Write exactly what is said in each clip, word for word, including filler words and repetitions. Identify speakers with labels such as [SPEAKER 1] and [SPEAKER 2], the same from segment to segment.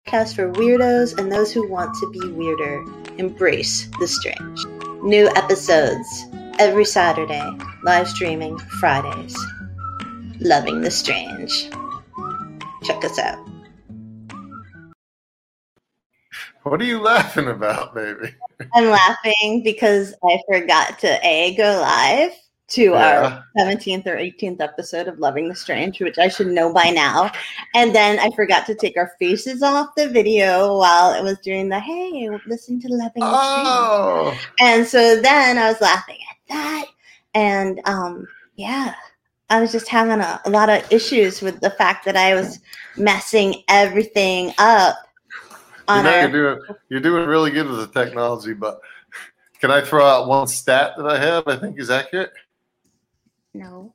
[SPEAKER 1] Podcast for weirdos and those who want to be weirder. Embrace the strange. New episodes every Saturday. Live streaming Fridays. Loving the strange. Check us out.
[SPEAKER 2] What are you laughing about, baby?
[SPEAKER 1] I'm laughing because I forgot to A, go live to yeah. our seventeenth or eighteenth episode of Loving the Strange, which I should know by now. And then I forgot to take our faces off the video while it was doing the, hey, listen to Loving the
[SPEAKER 2] oh.
[SPEAKER 1] Strange. And so then I was laughing at that. And um, yeah, I was just having a, a lot of issues with the fact that I was messing everything up.
[SPEAKER 2] You know, you're doing, you're doing really good with the technology, but can I throw out one stat that I have I think is accurate?
[SPEAKER 1] No.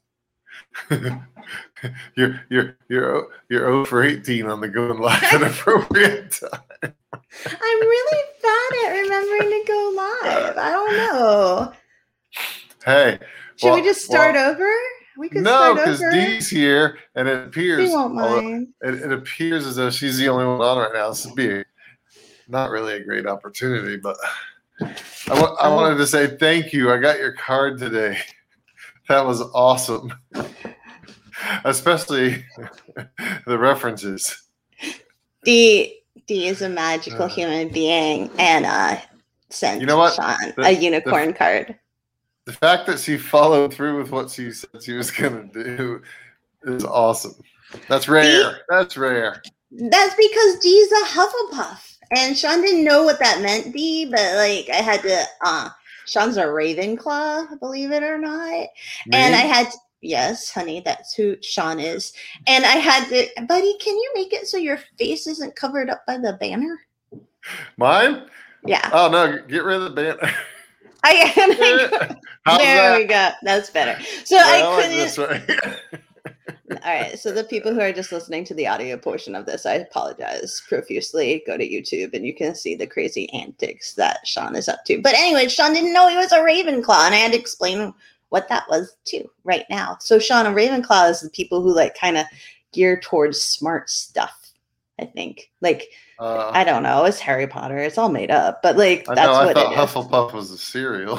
[SPEAKER 2] you're you're you're you're zero for eighteen on the going live at an appropriate time.
[SPEAKER 1] I'm really bad at remembering to go live. I don't know.
[SPEAKER 2] Hey,
[SPEAKER 1] should
[SPEAKER 2] well,
[SPEAKER 1] we just start
[SPEAKER 2] well,
[SPEAKER 1] over? We could
[SPEAKER 2] no,
[SPEAKER 1] start over.
[SPEAKER 2] because Dee's here, and it appears
[SPEAKER 1] She won't mind.
[SPEAKER 2] It, it appears as though she's the only one on right now. This would be a, not really a great opportunity, but I, w- I wanted to say thank you. I got your card today. That was awesome. Especially the references.
[SPEAKER 1] Dee, Dee is a magical uh, human being and uh, sent
[SPEAKER 2] you know what?
[SPEAKER 1] Sean
[SPEAKER 2] the,
[SPEAKER 1] a unicorn
[SPEAKER 2] the,
[SPEAKER 1] card.
[SPEAKER 2] The fact that she followed through with what she said she was going to do is awesome. That's rare. Dee, That's rare.
[SPEAKER 1] That's because Dee's a Hufflepuff. And Sean didn't know what that meant, Dee, but like I had to uh Sean's a Ravenclaw, believe it or not. Me? And I had to, yes, honey, that's who Sean is. And I had to, buddy, can you make it so your face isn't covered up by the banner?
[SPEAKER 2] Mine?
[SPEAKER 1] Yeah.
[SPEAKER 2] Oh no, get rid of the banner.
[SPEAKER 1] I, I there that? we go. That's better. So well, I couldn't. Like this way. All right. So the people who are just listening to the audio portion of this, I apologize profusely. Go to YouTube and you can see the crazy antics that Sean is up to. But anyway, Sean didn't know he was a Ravenclaw, and I had to explain what that was too right now. So Sean, a Ravenclaw is the people who like kind of gear towards smart stuff. I think, like, uh, I don't know. It's Harry Potter. It's all made up, but like
[SPEAKER 2] I
[SPEAKER 1] that's
[SPEAKER 2] know, I
[SPEAKER 1] what
[SPEAKER 2] thought
[SPEAKER 1] it is.
[SPEAKER 2] Hufflepuff was a cereal.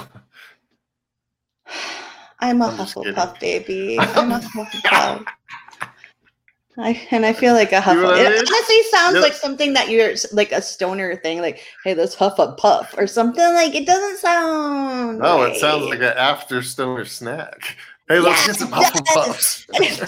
[SPEAKER 1] I'm a I'm Hufflepuff baby. I'm a Hufflepuff. I, and I feel like a Hufflepuff. It honestly sounds yep. like something that you're like a stoner thing, like, hey, let's huff a puff or something. Like it doesn't sound.
[SPEAKER 2] No,
[SPEAKER 1] right.
[SPEAKER 2] It sounds like an after stoner snack. Hey, let's yeah, get some Hufflepuffs.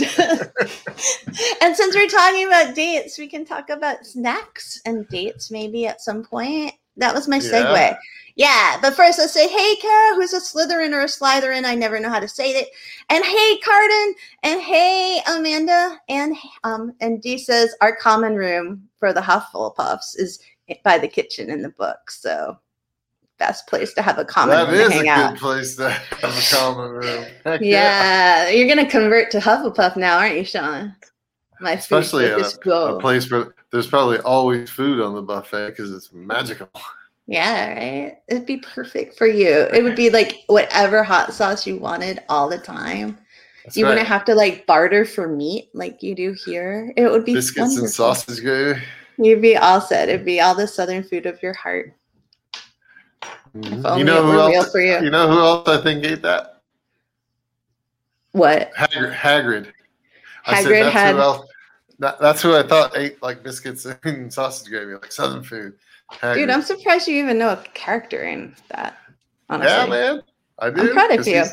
[SPEAKER 1] And since we're talking about dates, we can talk about snacks and dates maybe at some point. That was my segue. Yeah. Yeah, but first let's say, hey, Kara, who's a Slytherin or a Slytherin. I never know how to say it. And hey, Carden, and hey, Amanda, and um, and Dee says our common room for the Hufflepuffs is by the kitchen in the book. So best place to have a common
[SPEAKER 2] that
[SPEAKER 1] room to hang
[SPEAKER 2] out. That is a
[SPEAKER 1] out.
[SPEAKER 2] good place to have a common room. Heck
[SPEAKER 1] yeah, yeah, you're gonna convert to Hufflepuff now, aren't you, Sean? My
[SPEAKER 2] Especially a, a place where there's probably always food on the buffet because it's magical.
[SPEAKER 1] Yeah, right? It'd be perfect for you. It would be like whatever hot sauce you wanted all the time. That's you right. wouldn't have to like barter for meat like you do here. It would be
[SPEAKER 2] biscuits
[SPEAKER 1] wonderful.
[SPEAKER 2] And sausage gravy.
[SPEAKER 1] You'd be all set. It'd be all the Southern food of your heart.
[SPEAKER 2] Mm-hmm. If only you know it who else? Real for you. You know who else I think ate that?
[SPEAKER 1] What?
[SPEAKER 2] Hagrid. Hagrid. I
[SPEAKER 1] Hagrid
[SPEAKER 2] said that's
[SPEAKER 1] had.
[SPEAKER 2] Who else, that, that's who I thought ate like biscuits and sausage gravy, like Southern food. Hagrid. Dude,
[SPEAKER 1] I'm surprised you even know a character in that. Honestly.
[SPEAKER 2] Yeah, man, I do.
[SPEAKER 1] I'm proud of you.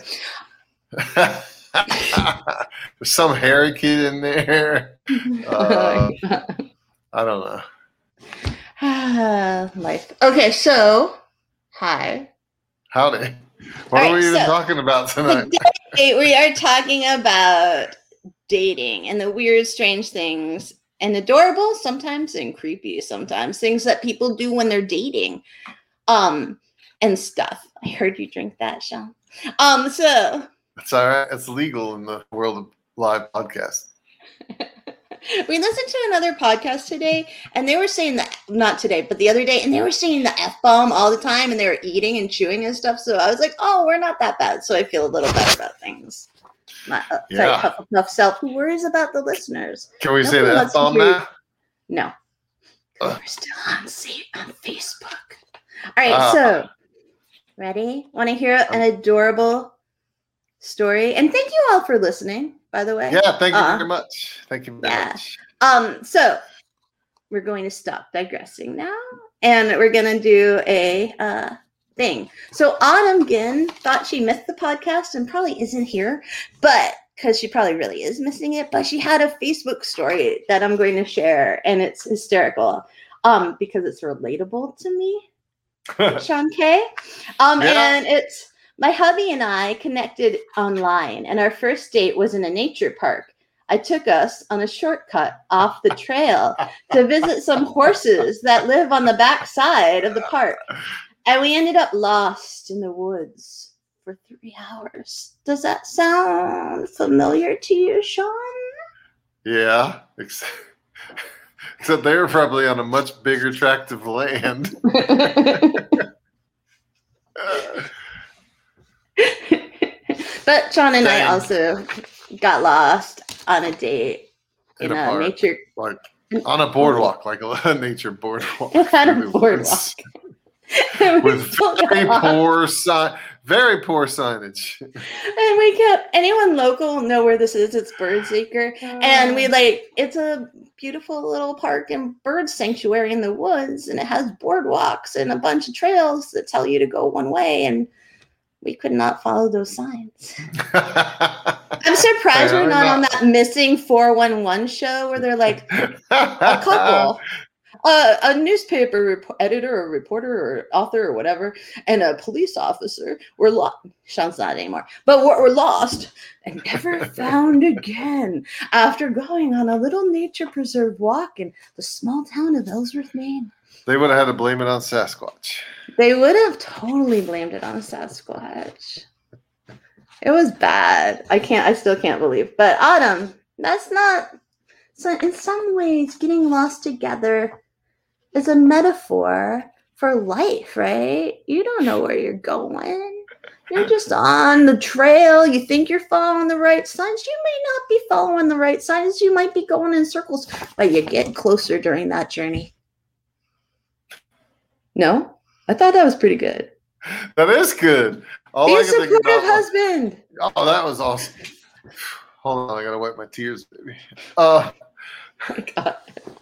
[SPEAKER 2] There's some hairy kid in there. Uh, I don't
[SPEAKER 1] know. Life. Okay, so hi.
[SPEAKER 2] Howdy. What right, are we even so, talking about tonight?
[SPEAKER 1] Today we are talking about dating and the weird, strange things. And adorable sometimes and creepy sometimes. Things that people do when they're dating. Um, and stuff. I heard you drink that, Sean. Um, so.
[SPEAKER 2] It's all right. It's legal in the world of live podcasts.
[SPEAKER 1] We listened to another podcast today, and they were saying that, not today, but the other day, and they were saying the F-bomb all the time, and they were eating and chewing and stuff. So I was like, oh, we're not that bad. So I feel a little better about things. My uh,
[SPEAKER 2] yeah.
[SPEAKER 1] Hufflepuff self who worries about the listeners.
[SPEAKER 2] Can we Nobody say the F-bomb now?
[SPEAKER 1] No. We're still on, on Facebook. All right, uh, so ready? Want to hear an adorable story? And thank you all for listening, by the way.
[SPEAKER 2] Yeah, thank you uh, very much. Thank you very
[SPEAKER 1] yeah.
[SPEAKER 2] much.
[SPEAKER 1] Um, so we're going to stop digressing now, and we're going to do a uh, thing. So Autumn Ginn thought she missed the podcast and probably isn't here, but because she probably really is missing it, but she had a Facebook story that I'm going to share, and it's hysterical um, because it's relatable to me, Sean K. Um, yeah. And it's my hubby and I connected online, and our first date was in a nature park. I took us on a shortcut off the trail to visit some horses that live on the back side of the park, and we ended up lost in the woods for three hours. Does that sound familiar to you, Sean?
[SPEAKER 2] Yeah, except, except they were probably on a much bigger tract of land.
[SPEAKER 1] But Sean and Dang. I also got lost on a date in, in a, a nature,
[SPEAKER 2] like on a boardwalk, like a nature boardwalk.
[SPEAKER 1] On a boardwalk.
[SPEAKER 2] With very poor sign, very poor signage.
[SPEAKER 1] And we kept anyone local know where this is. It's Birdseeker, uh, and we like it's a beautiful little park and bird sanctuary in the woods, and it has boardwalks and a bunch of trails that tell you to go one way, and we could not follow those signs. I'm surprised we're not, not on that missing four one one show where they're like a couple. Uh, a newspaper rep- editor or reporter or author or whatever, and a police officer were lost. Sean's not anymore, but we're, we're lost and never found again after going on a little nature preserve walk in the small town of Ellsworth, Maine.
[SPEAKER 2] They would have had to blame it on Sasquatch.
[SPEAKER 1] They would have totally blamed it on Sasquatch. It was bad. I can't. I still can't believe. But Autumn, that's not. So in some ways, getting lost together is a metaphor for life, right? You don't know where you're going. You're just on the trail. You think you're following the right signs. You may not be following the right signs. You might be going in circles, but you get closer during that journey. No? I thought that was pretty good.
[SPEAKER 2] That is good. All
[SPEAKER 1] be
[SPEAKER 2] I
[SPEAKER 1] a supportive husband.
[SPEAKER 2] Was, oh, that was awesome. Hold on, I gotta wipe my tears, baby. Uh,
[SPEAKER 1] oh my God.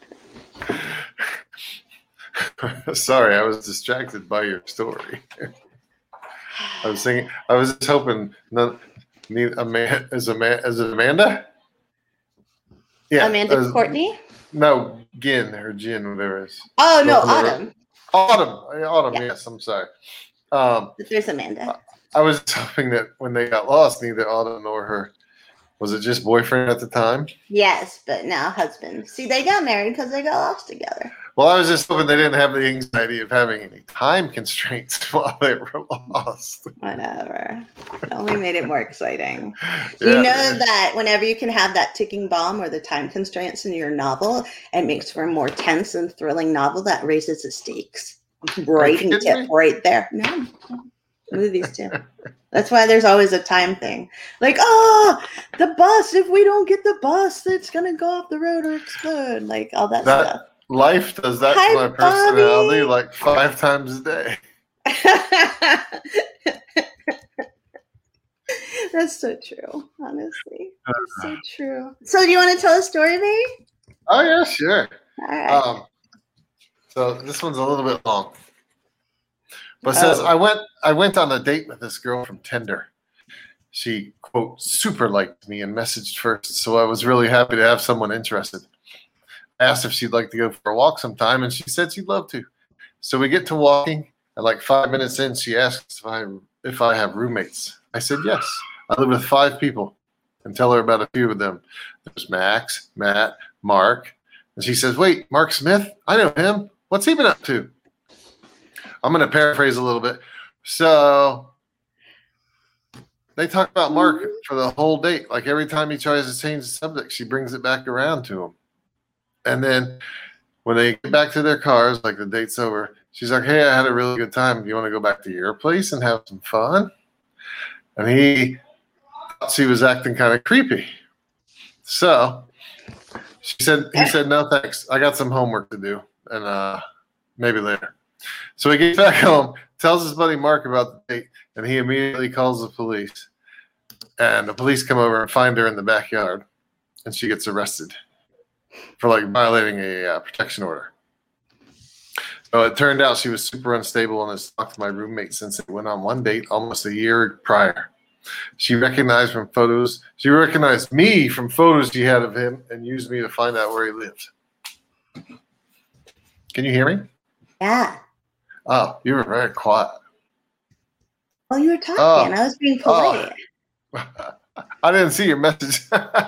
[SPEAKER 2] Sorry, I was distracted by your story. I was thinking, I was just hoping. No, need a man is a man. Is it Amanda?
[SPEAKER 1] Yeah, Amanda uh, Courtney.
[SPEAKER 2] No, Ginn or Gin, whatever it is.
[SPEAKER 1] Oh no, Autumn.
[SPEAKER 2] Autumn, Autumn. Yeah. Yes, I'm sorry. Um,
[SPEAKER 1] but there's Amanda.
[SPEAKER 2] I was hoping that when they got lost, neither Autumn nor her. Was it just boyfriend at the time?
[SPEAKER 1] Yes, but now husband. See, they got married because they got lost together.
[SPEAKER 2] Well, I was just hoping they didn't have the anxiety of having any time constraints while they were lost.
[SPEAKER 1] Whatever. It only made it more exciting.
[SPEAKER 2] Yeah.
[SPEAKER 1] You know that whenever you can have that ticking bomb or the time constraints in your novel, it makes for a more tense and thrilling novel that raises the stakes. Writing tip me? Right there. No, movies too. That's why there's always a time thing. Like, oh, the bus. If we don't get the bus, it's going to go off the road or explode. Like, all that, that stuff.
[SPEAKER 2] Life does that Hi, to my personality Bobby. Like five times a day.
[SPEAKER 1] That's so true, honestly. That's so true. So do you want to tell a story, baby?
[SPEAKER 2] Oh, yeah, sure.
[SPEAKER 1] All right.
[SPEAKER 2] Um, so this one's a little bit long. But it says, oh. I went I went on a date with this girl from Tinder. She, quote, super liked me and messaged first, so I was really happy to have someone interested. I asked if she'd like to go for a walk sometime, and she said she'd love to. So we get to walking, and like five minutes in, she asks if I if I have roommates. I said yes. I live with five people, and tell her about a few of them. There's Max, Matt, Mark. And she says, wait, Mark Smith? I know him. What's he been up to? I'm going to paraphrase a little bit. So they talk about Mark for the whole date. Like every time he tries to change the subject, she brings it back around to him. And then when they get back to their cars, like the date's over, she's like, hey, I had a really good time. Do you want to go back to your place and have some fun? And he thought she was acting kind of creepy. So she said, he said, no, thanks. I got some homework to do. and uh, maybe later. So he gets back home, tells his buddy Mark about the date, and he immediately calls the police. And the police come over and find her in the backyard, and she gets arrested for like violating a uh, protection order. So it turned out she was super unstable and has talked to my roommate since they went on one date almost a year prior. She recognized from photos. She recognized me from photos she had of him and used me to find out where he lived. Can you hear me?
[SPEAKER 1] Yeah.
[SPEAKER 2] Oh, you were very quiet.
[SPEAKER 1] Well, you were talking. Oh. I was being polite.
[SPEAKER 2] Oh. I didn't see your message.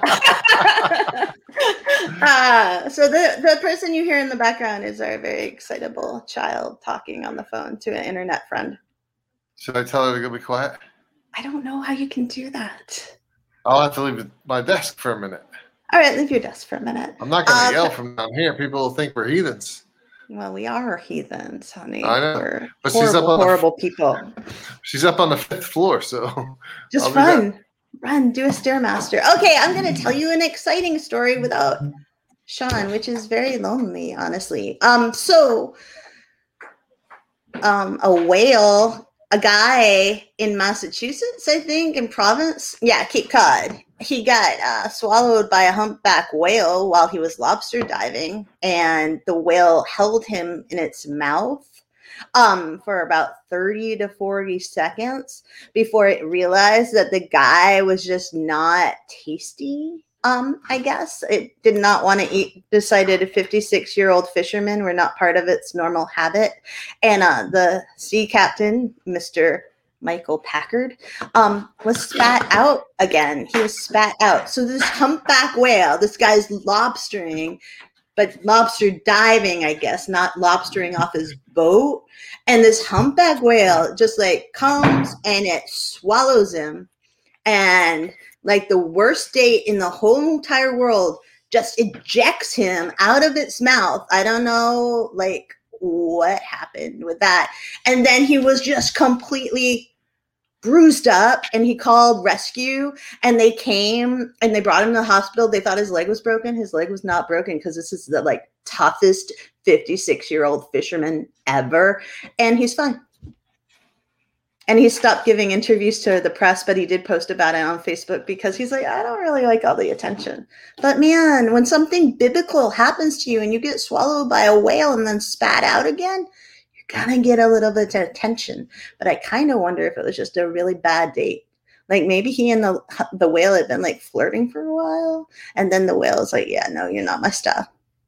[SPEAKER 1] uh, so the, the person you hear in the background is our very excitable child talking on the phone to an internet friend.
[SPEAKER 2] Should I tell her to go be quiet?
[SPEAKER 1] I don't know how you can do that.
[SPEAKER 2] I'll have to leave my desk for a minute.
[SPEAKER 1] All right, leave your desk for a minute.
[SPEAKER 2] I'm not going to uh, yell from down here. People will think we're heathens.
[SPEAKER 1] Well, we are heathens, honey.
[SPEAKER 2] I know.
[SPEAKER 1] We're
[SPEAKER 2] but
[SPEAKER 1] horrible,
[SPEAKER 2] she's up on
[SPEAKER 1] horrible
[SPEAKER 2] the,
[SPEAKER 1] people.
[SPEAKER 2] She's up on the fifth floor, so
[SPEAKER 1] just I'll run. Run, do a Stairmaster. Okay, I'm going to tell you an exciting story without Sean, which is very lonely, honestly. Um, so, um, a whale, a guy in Massachusetts, I think, in Province, yeah, Cape Cod. He got uh, swallowed by a humpback whale while he was lobster diving, and the whale held him in its mouth um, for about thirty to forty seconds before it realized that the guy was just not tasty. Um, I guess it did not want to eat, decided a fifty-six-year-old fishermen were not part of its normal habit. And uh, the sea captain, Mister Michael Packard, um, was spat out again. He was spat out. So this humpback whale, this guy's lobstering, but lobster diving, I guess, not lobstering off his boat. And this humpback whale just like comes and it swallows him. And like the worst date in the whole entire world, just ejects him out of its mouth. I don't know, like, what happened with that. And then he was just completely bruised up, and he called rescue, and they came and they brought him to the hospital. They thought his leg was broken. His leg was not broken because this is the like toughest fifty-six-year-old fisherman ever, and he's fine. And he stopped giving interviews to the press, but he did post about it on Facebook because he's like, I don't really like all the attention. But man, when something biblical happens to you and you get swallowed by a whale and then spat out again, you're going to get a little bit of attention. But I kind of wonder if it was just a really bad date. Like maybe he and the the whale had been like flirting for a while. And then the whale is like, yeah, no, you're not my style.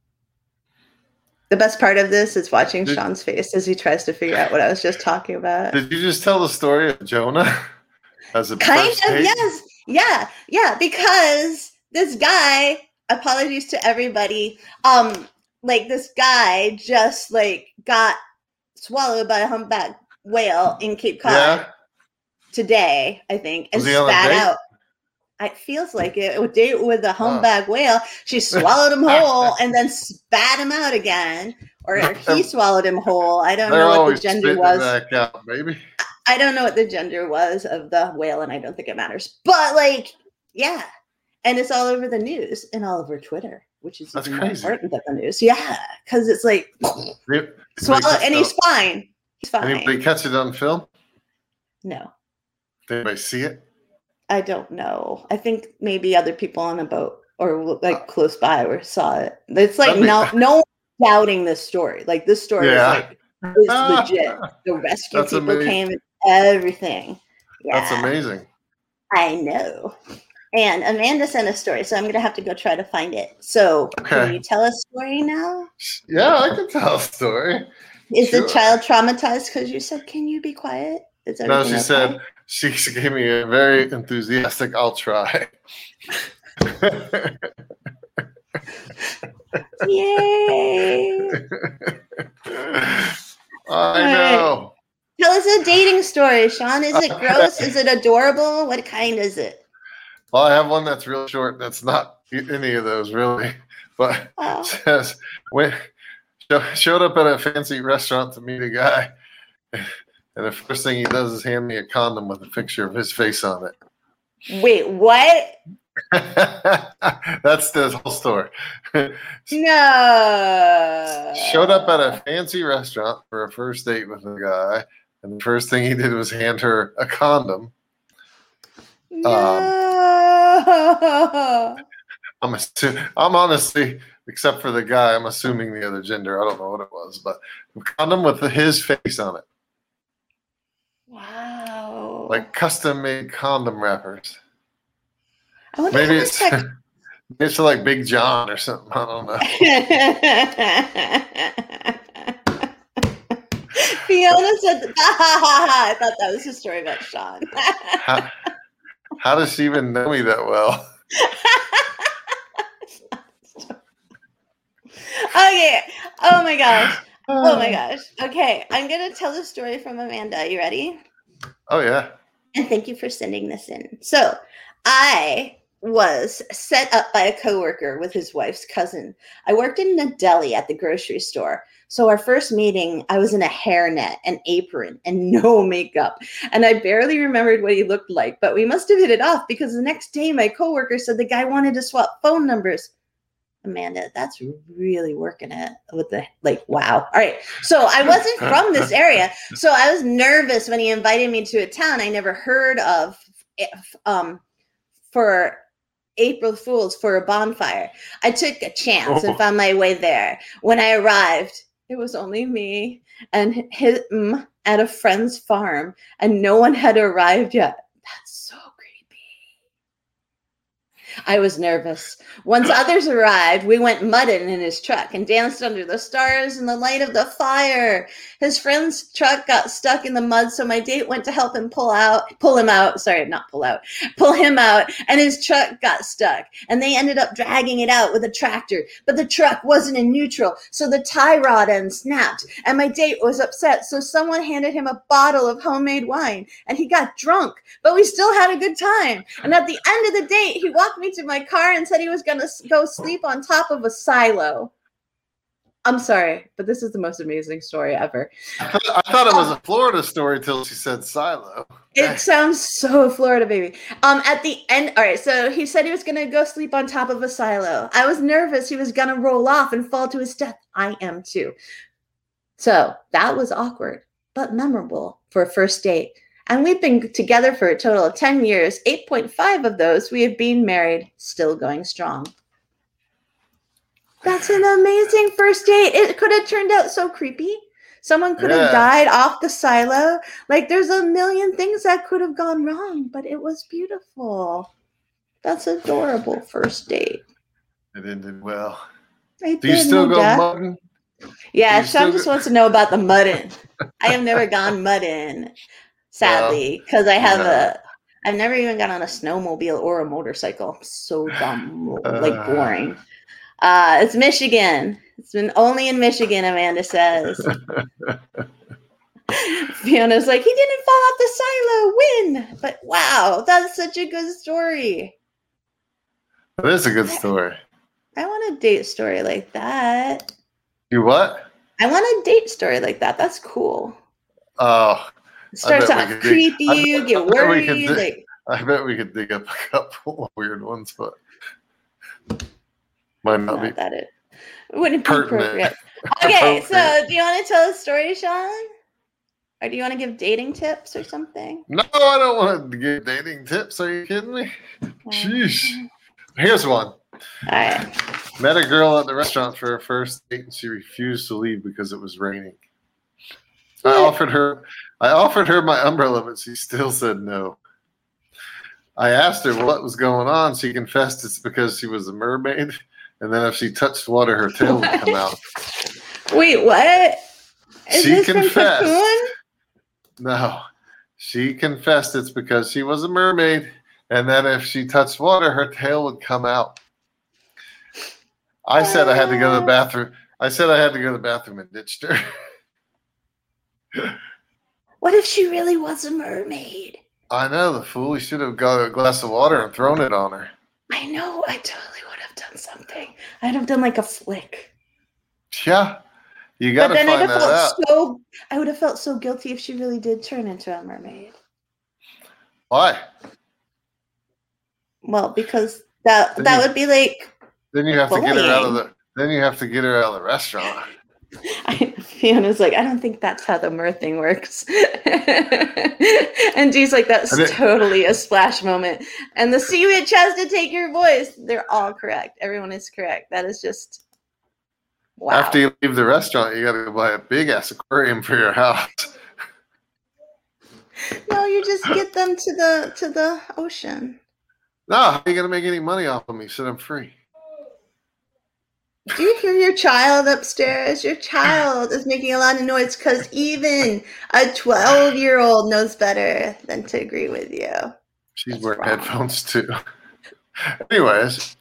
[SPEAKER 1] The best part of this is watching did, Sean's face as he tries to figure out what I was just talking about.
[SPEAKER 2] Did you just tell the story of Jonah? As a
[SPEAKER 1] kind of, date? Yes. Yeah. Yeah. Because this guy, apologies to everybody, um, like this guy just like got swallowed by a humpback whale in Cape Cod yeah. today, I think, and spat out. It feels like it. A date with a humpback oh. whale. She swallowed him whole and then spat him out again, or he swallowed him whole. I don't
[SPEAKER 2] They're
[SPEAKER 1] know what the gender was.
[SPEAKER 2] Back out, maybe.
[SPEAKER 1] I don't know what the gender was of the whale, and I don't think it matters. But like, yeah, and it's all over the news and all over Twitter, which is
[SPEAKER 2] That's
[SPEAKER 1] even
[SPEAKER 2] crazy.
[SPEAKER 1] more important than the news. Yeah, because it's like
[SPEAKER 2] Yep.
[SPEAKER 1] swallow, and he's fine. He's fine.
[SPEAKER 2] Anybody catch it on film?
[SPEAKER 1] No.
[SPEAKER 2] Did anybody see it?
[SPEAKER 1] I don't know. I think maybe other people on a boat or like close by were saw it. It's like no, no one doubting this story. Like this story yeah. is like it's legit. The rescue
[SPEAKER 2] That's
[SPEAKER 1] people
[SPEAKER 2] amazing.
[SPEAKER 1] came and everything. Yeah.
[SPEAKER 2] That's amazing.
[SPEAKER 1] I know. And Amanda sent a story, so I'm gonna have to go try to find it. So okay. Can you tell a story now?
[SPEAKER 2] Yeah, I can tell a story.
[SPEAKER 1] Is
[SPEAKER 2] sure.
[SPEAKER 1] the child traumatized because you said, "Can you be quiet"? Is
[SPEAKER 2] no, she
[SPEAKER 1] okay?
[SPEAKER 2] said. She gave me a very enthusiastic, I'll try.
[SPEAKER 1] Yay!
[SPEAKER 2] I know.
[SPEAKER 1] Right. Tell us a dating story, Sean. Is it gross? Is it adorable? What kind is it?
[SPEAKER 2] Well, I have one that's real short. That's not any of those, really. But oh. It says, when, showed up at a fancy restaurant to meet a guy. And the first thing he does is hand me a condom with a picture of his face on it.
[SPEAKER 1] Wait, what?
[SPEAKER 2] That's the whole story.
[SPEAKER 1] No.
[SPEAKER 2] Showed up at a fancy restaurant for a first date with a guy, and the first thing he did was hand her a condom.
[SPEAKER 1] No.
[SPEAKER 2] Um, I'm assu- I'm honestly, except for the guy, I'm assuming the other gender. I don't know what it was, but a condom with his face on it.
[SPEAKER 1] Wow.
[SPEAKER 2] Like custom-made condom wrappers.
[SPEAKER 1] I wonder
[SPEAKER 2] Maybe
[SPEAKER 1] how
[SPEAKER 2] it's
[SPEAKER 1] much that-
[SPEAKER 2] it's like Big John or something. I don't know.
[SPEAKER 1] Fiona said, I thought that was a story about Sean.
[SPEAKER 2] how, how does she even know me that well?
[SPEAKER 1] Okay. Oh my gosh. Oh my gosh. Okay. I'm going to tell the story from Amanda. You ready?
[SPEAKER 2] Oh, yeah.
[SPEAKER 1] And thank you for sending this in. So I was set up by a coworker with his wife's cousin. I worked in a deli at the grocery store. So our first meeting, I was in a hairnet, an apron, and no makeup. And I barely remembered what he looked like, but we must have hit it off because the next day my coworker said the guy wanted to swap phone numbers. Amanda, that's really working it with the, like, wow. All right. So I wasn't from this area. So I was nervous when he invited me to a town I never heard of um, for April Fools for a bonfire. I took a chance and found my way there. When I arrived, it was only me and him at a friend's farm, and no one had arrived yet. That's so creepy. I was nervous. Once others arrived, we went mudding in his truck and danced under the stars in the light of the fire. His friend's truck got stuck in the mud, so my date went to help him pull out, pull him out. Sorry, not pull out, pull him out. And his truck got stuck, and they ended up dragging it out with a tractor. But the truck wasn't in neutral, so the tie rod end snapped, and my date was upset. So someone handed him a bottle of homemade wine, and he got drunk. But we still had a good time. And at the end of the date, he walked me to my car and said he was going to go sleep on top of a silo. I'm sorry, but this is the most amazing story ever.
[SPEAKER 2] I thought, I thought it was a Florida story till she said silo.
[SPEAKER 1] It sounds so Florida, baby. Um, at the end, all right, so he said he was going to go sleep on top of a silo. I was nervous he was going to roll off and fall to his death. I am too. So that was awkward, but memorable for a first date. And we've been together for a total of ten years. eight point five of those we have been married, still going strong. That's an amazing first date. It could have turned out so creepy. Someone could yeah. have died off the silo. Like, there's a million things that could have gone wrong, but it was beautiful. That's adorable first date.
[SPEAKER 2] It ended well.
[SPEAKER 1] I
[SPEAKER 2] Do you still go
[SPEAKER 1] death.
[SPEAKER 2] mudding?
[SPEAKER 1] Yeah, Sean just go- wants to know about the mudding. I have never gone mudding, sadly, because I have no. a. I've never even gone on a snowmobile or a motorcycle. So dumb, uh, like boring. Uh, it's Michigan. It's been only in Michigan, Amanda says. Fiona's like, he didn't fall off the silo, win. But wow, that's such a good story.
[SPEAKER 2] That is a good story.
[SPEAKER 1] I, I want a date story like that.
[SPEAKER 2] You what?
[SPEAKER 1] I want a date story like that. That's cool.
[SPEAKER 2] Oh.
[SPEAKER 1] It starts off creepy, dig, you get worried. Dig, like,
[SPEAKER 2] I bet we could dig up a couple of weird ones, but might not, not be
[SPEAKER 1] that it. It wouldn't be appropriate. Okay, so do you want to tell a story, Sean? Or do you want to give dating tips or something?
[SPEAKER 2] No, I don't want to give dating tips. Are you kidding me? Sheesh. Here's one.
[SPEAKER 1] All right.
[SPEAKER 2] Met a girl at the restaurant for her first date, and she refused to leave because it was raining. I offered her I offered her my umbrella, but she still said no. I asked her what was going on. She confessed it's because she was a mermaid, and then if she touched water, her tail would come out.
[SPEAKER 1] Wait, what? Is
[SPEAKER 2] she
[SPEAKER 1] this
[SPEAKER 2] confessed.
[SPEAKER 1] From Cocoon?
[SPEAKER 2] No. She confessed it's because she was a mermaid, and then if she touched water, her tail would come out. I said I had to go to the bathroom. I said I had to go to the bathroom and ditched her.
[SPEAKER 1] What if she really was a mermaid?
[SPEAKER 2] I know, the fool. He should have got a glass of water and thrown it on her.
[SPEAKER 1] I know. I totally would have done something. I'd have done like a flick.
[SPEAKER 2] Yeah. You got to find
[SPEAKER 1] I'd have
[SPEAKER 2] that
[SPEAKER 1] felt
[SPEAKER 2] out.
[SPEAKER 1] So, I would have felt so guilty if she really did turn into a mermaid.
[SPEAKER 2] Why?
[SPEAKER 1] Well, because That
[SPEAKER 2] then
[SPEAKER 1] that
[SPEAKER 2] you,
[SPEAKER 1] would be like.
[SPEAKER 2] Then you have bullying. to get her out of the. Then you have to get her out of the restaurant.
[SPEAKER 1] I, Fiona's like, I don't think that's how the mirth thing works. And Dee's like, that's it, totally a splash moment. And the sea witch has to take your voice. They're all correct. Everyone is correct. That is just wow.
[SPEAKER 2] After you leave the restaurant, you got to go buy a big ass aquarium for your house.
[SPEAKER 1] No, you just get them to the to the ocean.
[SPEAKER 2] No, how are you gonna make any money off of me? So I'm free.
[SPEAKER 1] Do you hear your child upstairs? Your child is making a lot of noise because even a twelve-year-old knows better than to agree with you.
[SPEAKER 2] She's That's wearing wrong. headphones too. Anyways,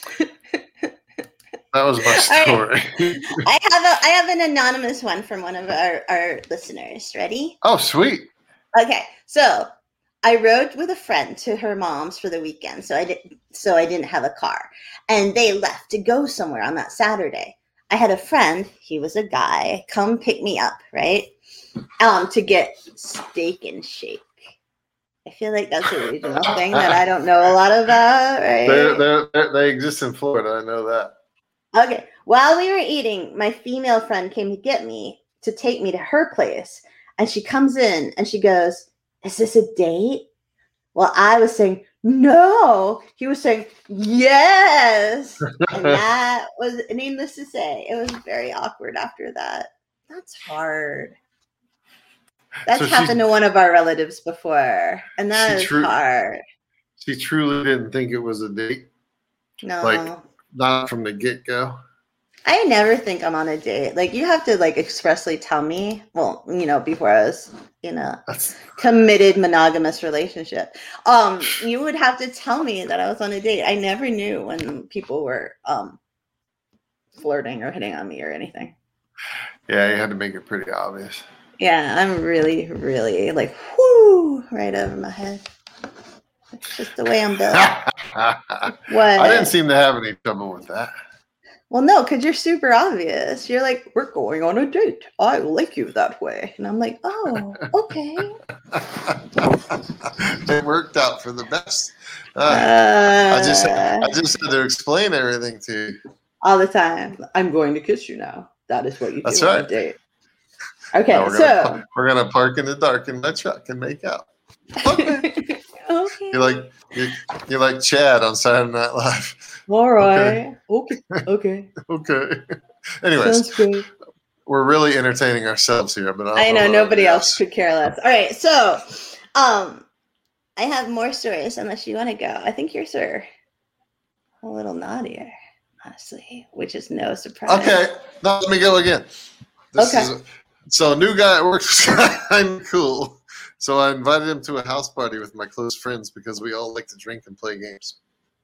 [SPEAKER 2] that was my story.
[SPEAKER 1] Right. I have a I have an anonymous one from one of our, our listeners. Ready?
[SPEAKER 2] Oh, sweet.
[SPEAKER 1] Okay, so I rode with a friend to her mom's for the weekend, so I didn't so I didn't have a car. And they left to go somewhere on that Saturday. I had a friend, he was a guy, come pick me up, right? Um, to get steak and shake. I feel like that's a regional thing that I don't know a lot about, right?
[SPEAKER 2] They're, they're, they're, they exist in Florida, I know that.
[SPEAKER 1] Okay, while we were eating, my female friend came to get me to take me to her place. And she comes in and she goes, is this a date? Well, I was saying, no. He was saying, yes. And that was, needless to say, it was very awkward after that. That's hard. That's so happened she, to one of our relatives before. And that is tru- hard.
[SPEAKER 2] She truly didn't think it was a date?
[SPEAKER 1] No.
[SPEAKER 2] Like, not from the get-go?
[SPEAKER 1] I never think I'm on a date. Like, you have to, like, expressly tell me. Well, you know, before I was in a That's... committed monogamous relationship. Um, you would have to tell me that I was on a date. I never knew when people were um flirting or hitting on me or anything.
[SPEAKER 2] Yeah, you had to make it pretty obvious.
[SPEAKER 1] Yeah, I'm really, really, like, whoo, right over my head. It's just the way I'm built. What?
[SPEAKER 2] I didn't seem to have any trouble with that.
[SPEAKER 1] Well, no, because you're super obvious. You're like, we're going on a date. I like you that way. And I'm like, oh, okay.
[SPEAKER 2] It worked out for the best. Uh, uh, I just I just had to explain everything to you.
[SPEAKER 1] All the time. I'm going to kiss you now. That is what you
[SPEAKER 2] That's
[SPEAKER 1] do
[SPEAKER 2] right.
[SPEAKER 1] on a date. Okay,
[SPEAKER 2] no, we're
[SPEAKER 1] so.
[SPEAKER 2] Gonna, we're going to park in the dark in my truck and make out. Okay.
[SPEAKER 1] Okay.
[SPEAKER 2] You're like you're, you're like Chad on Saturday Night Live.
[SPEAKER 1] All right. Okay. Okay.
[SPEAKER 2] Okay. Anyways, we're really entertaining ourselves here, but
[SPEAKER 1] I, I know, know nobody else could care less. All right, so um, I have more stories unless you want to go. I think yours are a little naughtier, honestly, which is no surprise.
[SPEAKER 2] Okay, now let me go again. This okay. Is a, so a new guy at work was kind of cool. So I invited him to a house party with my close friends because we all like to drink and play games.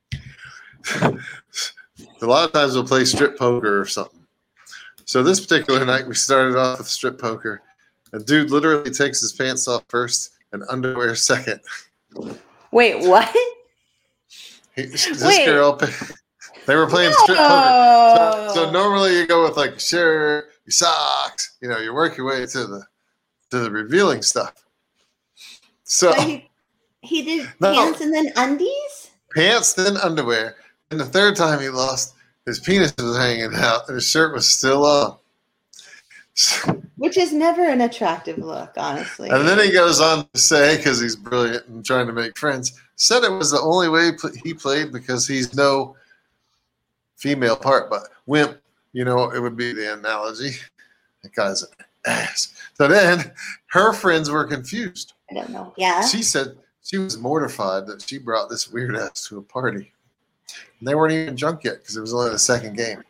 [SPEAKER 2] A lot of times we'll play strip poker or something. So this particular night we started off with strip poker. A dude literally takes his pants off first and underwear second.
[SPEAKER 1] Wait, what?
[SPEAKER 2] He, this Wait. girl, they were playing no. strip poker. So, so normally you go with like your shirt, your socks, you know, you work your way to the to the revealing stuff. So
[SPEAKER 1] he, he did no, pants and then undies?
[SPEAKER 2] Pants, then underwear. And the third time he lost, his penis was hanging out and his shirt was still on.
[SPEAKER 1] Which is never an attractive look, honestly.
[SPEAKER 2] And then he goes on to say, because he's brilliant and trying to make friends, said it was the only way he played because he's no female part, but wimp, you know, it would be the analogy. That guy's an ass. So then her friends were confused.
[SPEAKER 1] I don't know. Yeah.
[SPEAKER 2] She said she was mortified that she brought this weird ass to a party. And they weren't even drunk yet because it was only the second game.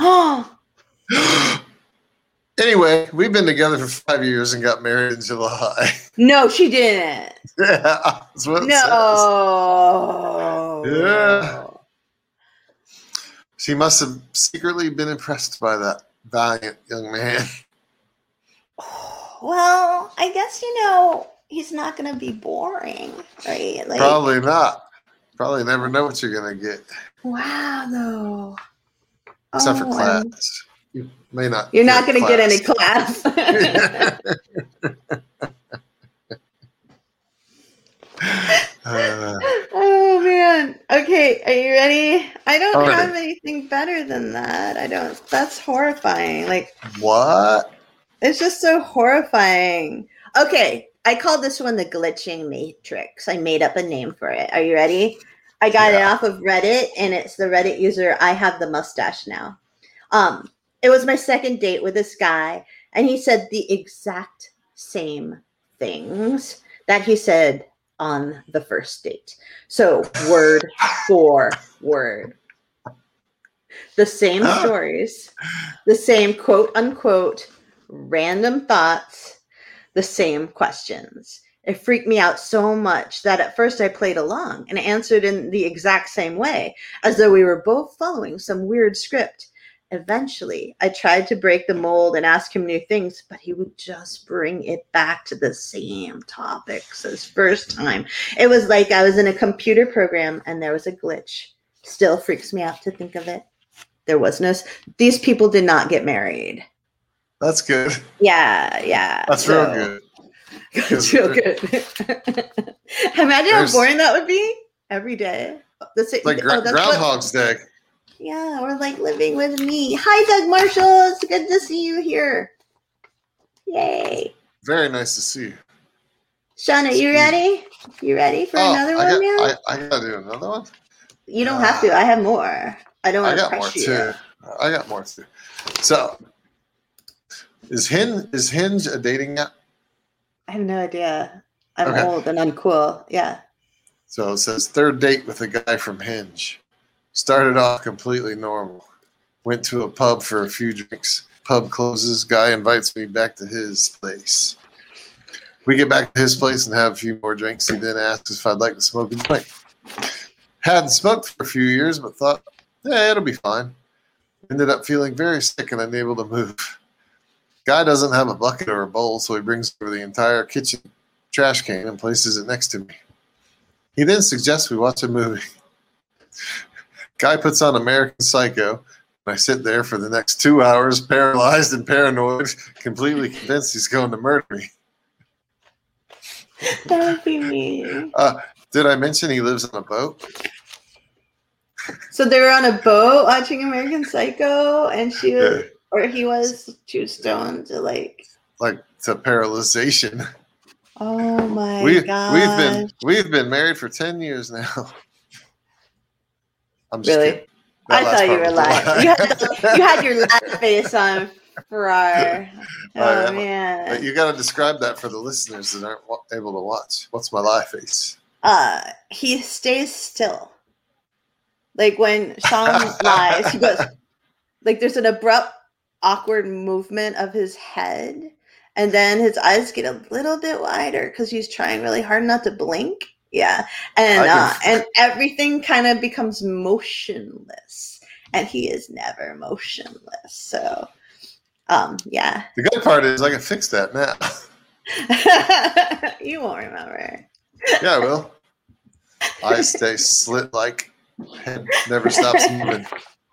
[SPEAKER 2] Anyway, we've been together for five years and got married in July.
[SPEAKER 1] No, she didn't.
[SPEAKER 2] Yeah, that's what it
[SPEAKER 1] no.
[SPEAKER 2] says. Yeah. She must have secretly been impressed by that valiant young man.
[SPEAKER 1] Well, I guess, you know, he's not going to be boring, right? Like,
[SPEAKER 2] probably not. Probably never know what you're going to get.
[SPEAKER 1] Wow, though.
[SPEAKER 2] Except
[SPEAKER 1] oh,
[SPEAKER 2] for class. You may not.
[SPEAKER 1] You're not going to get any class. uh, oh, man. Okay, are you ready? I don't Harder. have anything better than that. I don't. That's horrifying. Like
[SPEAKER 2] what?
[SPEAKER 1] It's just so horrifying. Okay, I called this one the glitching matrix. I made up a name for it. Are you ready? I got yeah. it off of Reddit, and it's the Reddit user I have the mustache now. Um, it was my second date with this guy, and he said the exact same things that he said on the first date. So word for word. The same stories, the same quote unquote random thoughts, the same questions. It freaked me out so much that at first I played along and answered in the exact same way, as though we were both following some weird script. Eventually, I tried to break the mold and ask him new things, but he would just bring it back to the same topics as first time. It was like I was in a computer program and there was a glitch. Still freaks me out to think of it. There was no, these people did not get married.
[SPEAKER 2] That's good.
[SPEAKER 1] Yeah, yeah.
[SPEAKER 2] That's so, real good.
[SPEAKER 1] That's real good. Imagine how boring that would be every day. The same,
[SPEAKER 2] like gra- oh, Groundhog's Day.
[SPEAKER 1] Yeah, or like living with me. Hi, Doug Marshall. It's good to see you here. Yay.
[SPEAKER 2] Very nice to see you.
[SPEAKER 1] Shauna, you ready? You ready for oh, another
[SPEAKER 2] I
[SPEAKER 1] one,
[SPEAKER 2] got,
[SPEAKER 1] man?
[SPEAKER 2] I, I gotta do another one?
[SPEAKER 1] You don't uh, have to. I have more. I don't want to press you.
[SPEAKER 2] I got more too. I got more too. So, is Hinge, is Hinge a dating app?
[SPEAKER 1] I have no idea. I'm okay. old and uncool. Yeah.
[SPEAKER 2] So it says third date with a guy from Hinge. Started off completely normal. Went to a pub for a few drinks. Pub closes. Guy invites me back to his place. We get back to his place and have a few more drinks. He then asks if I'd like to smoke a joint. Hadn't smoked for a few years, but thought, yeah, it'll be fine. Ended up feeling very sick and unable to move. Guy doesn't have a bucket or a bowl, so he brings over the entire kitchen trash can and places it next to me. He then suggests we watch a movie. Guy puts on American Psycho, and I sit there for the next two hours, paralyzed and paranoid, completely convinced he's going to murder me.
[SPEAKER 1] That would be me.
[SPEAKER 2] Uh, did I mention he lives on a boat?
[SPEAKER 1] So they were on a boat watching American Psycho, and she was, yeah. or he was too stoned to like,
[SPEAKER 2] like to paralyzation.
[SPEAKER 1] Oh my
[SPEAKER 2] we,
[SPEAKER 1] god!
[SPEAKER 2] We've been we've been married for ten years now. I'm just
[SPEAKER 1] really?
[SPEAKER 2] Kidding.
[SPEAKER 1] I thought you were lying. You had, the, you had your laugh face on for our. Oh right, man!
[SPEAKER 2] But you got to describe that for the listeners that aren't able to watch. What's my lie face?
[SPEAKER 1] Uh, he stays still. Like when Sean lies, he goes, like there's an abrupt, awkward movement of his head, and then his eyes get a little bit wider because he's trying really hard not to blink. Yeah, and uh, and everything kind of becomes motionless, and he is never motionless. So, um, yeah.
[SPEAKER 2] The good part is I can fix that now.
[SPEAKER 1] You won't remember.
[SPEAKER 2] Yeah, I will. Eyes stay slit like. Head never stops moving.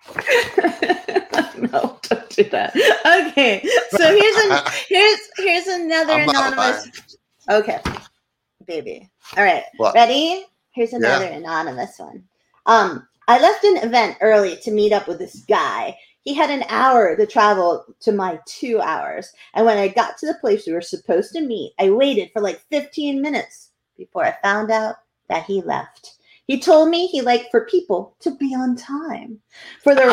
[SPEAKER 1] No, don't do that. Okay, so here's an, here's here's another I'm anonymous. Okay, baby. All right, what? Ready? Here's another yeah. anonymous one. Um, I left an event early to meet up with this guy. He had an hour to travel to my two hours, and when I got to the place we were supposed to meet, I waited for like fifteen minutes before I found out that he left. He told me he liked for people to be on time. For the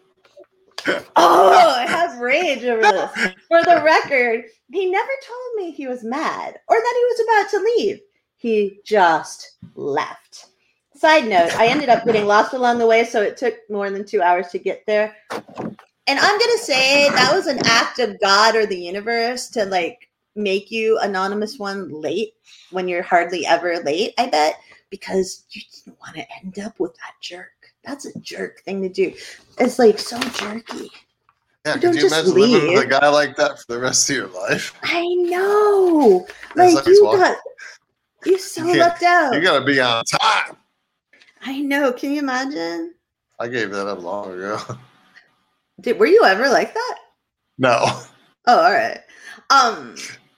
[SPEAKER 1] oh, I have rage over this. For the record, he never told me he was mad or that he was about to leave. He just left. Side note, I ended up getting lost along the way, so it took more than two hours to get there. And I'm gonna say that was an act of God or the universe to like make you anonymous one late when you're hardly ever late, I bet. Because you didn't want to end up with that jerk. That's a jerk thing to do. It's like so jerky.
[SPEAKER 2] Yeah, you could you imagine leave. living with a guy like that for the rest of your life?
[SPEAKER 1] I know. Like, like you got, you so you left out.
[SPEAKER 2] You got to be on time.
[SPEAKER 1] I know. Can you imagine?
[SPEAKER 2] I gave that up long ago.
[SPEAKER 1] Did were you ever like that?
[SPEAKER 2] No.
[SPEAKER 1] Oh, all right. Um.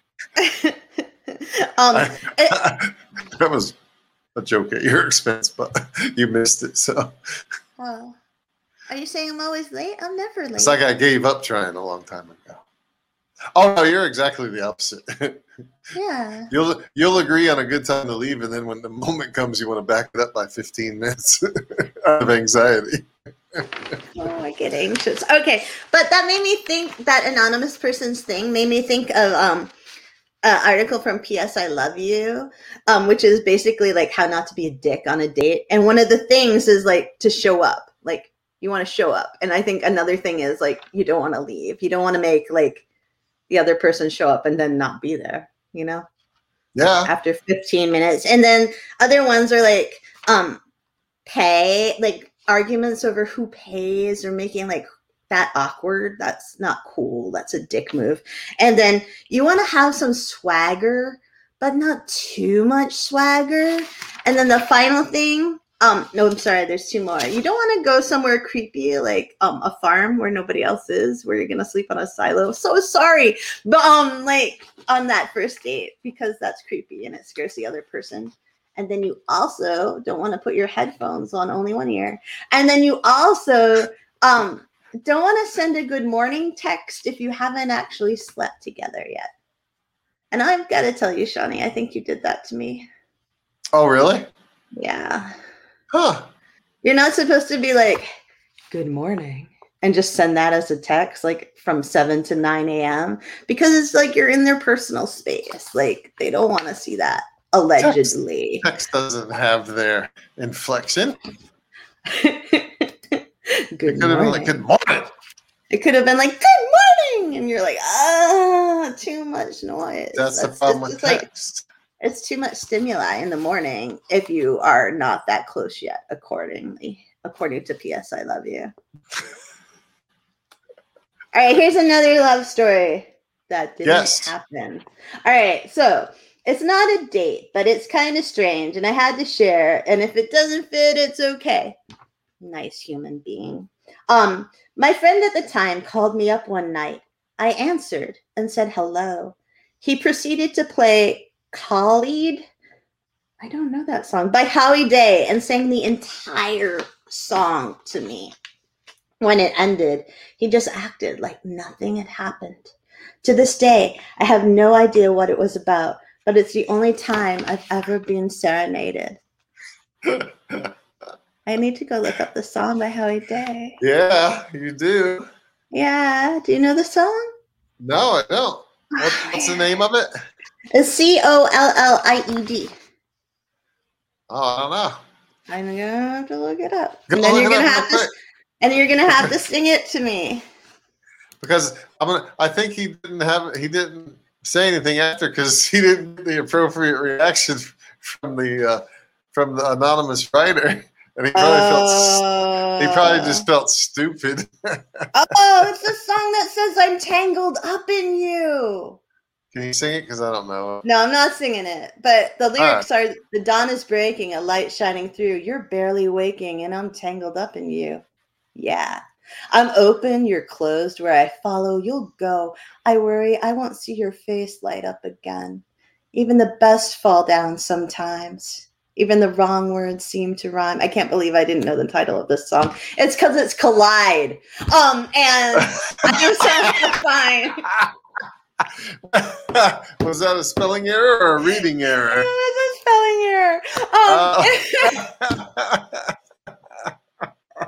[SPEAKER 1] um.
[SPEAKER 2] I, it, that was a joke at your expense, but you missed it. So
[SPEAKER 1] Well, are you saying I'm always late? I'm never late.
[SPEAKER 2] It's like I gave up trying a long time ago. Oh no, you're exactly the opposite.
[SPEAKER 1] Yeah.
[SPEAKER 2] You'll you'll agree on a good time to leave, and then when the moment comes, you want to back it up by fifteen minutes out of anxiety.
[SPEAKER 1] Oh, I get anxious. Okay, but that made me think, that anonymous person's thing made me think of um an article from P S I Love You, um, which is basically like how not to be a dick on a date. And one of the things is like to show up. Like you want to show up. And I think another thing is like you don't want to leave. You don't want to make like the other person show up and then not be there, you know?
[SPEAKER 2] Yeah.
[SPEAKER 1] After fifteen minutes. And then other ones are like um pay, like arguments over who pays, or making like that awkward. That's not cool. That's a dick move. And then you want to have some swagger, but not too much swagger. And then the final thing, um, no, I'm sorry, there's two more. You don't want to go somewhere creepy, like um a farm where nobody else is, where you're gonna sleep on a silo. So sorry, but um, like on that first date, because that's creepy and it scares the other person. And then you also don't want to put your headphones on only one ear. And then you also um don't want to send a good morning text if you haven't actually slept together yet. And I've got to tell you, Shawnee, I think you did that to me.
[SPEAKER 2] Oh, really?
[SPEAKER 1] Yeah.
[SPEAKER 2] Huh.
[SPEAKER 1] You're not supposed to be like, good morning, and just send that as a text, like from seven to nine a.m. Because it's like you're in their personal space. Like they don't want to see that, allegedly.
[SPEAKER 2] Text, text doesn't have their inflection.
[SPEAKER 1] Good
[SPEAKER 2] it could have been like, good morning.
[SPEAKER 1] It could have been like, good morning. And you're like, ah, too much noise.
[SPEAKER 2] That's, That's the problem with text.
[SPEAKER 1] Like, it's too much stimuli in the morning if you are not that close yet, accordingly, according to P S I Love You. All right, here's another love story that didn't yes. happen. All right, so it's not a date, but it's kind of strange, and I had to share. And if it doesn't fit, it's okay. Nice human being. Um, my friend at the time called me up one night. I answered and said hello. He proceeded to play Khalid, I don't know that song, by Howie Day, and sang the entire song to me. When it ended, he just acted like nothing had happened. To this day, I have no idea what it was about, but it's the only time I've ever been serenaded. I need to go look up the song by Howie Day.
[SPEAKER 2] Yeah, you do.
[SPEAKER 1] Yeah. Do you know the song?
[SPEAKER 2] No, I don't. What, what's the name of it?
[SPEAKER 1] It's C O L L I E D.
[SPEAKER 2] Oh, I don't know.
[SPEAKER 1] I'm going to have to look it up.
[SPEAKER 2] Go
[SPEAKER 1] and then you're going to have to
[SPEAKER 2] quick.
[SPEAKER 1] and you're going to have to sing it to me.
[SPEAKER 2] Because I'm gonna, I think he didn't have he didn't say anything after because he didn't get the appropriate reaction from the uh, from the anonymous writer. And he probably uh, felt he probably just felt stupid.
[SPEAKER 1] Oh, it's the song that says I'm tangled up in you.
[SPEAKER 2] Can you sing it? Because I don't know.
[SPEAKER 1] No, I'm not singing it. But the lyrics right. are, the dawn is breaking, a light shining through. You're barely waking, and I'm tangled up in you. Yeah. I'm open, you're closed. Where I follow, you'll go. I worry I won't see your face light up again. Even the best fall down sometimes. Even the wrong words seem to rhyme. I can't believe I didn't know the title of this song. It's because it's Collide. Um, and I'm so fine.
[SPEAKER 2] Was that a spelling error or a reading error?
[SPEAKER 1] It was a spelling error. Um, uh.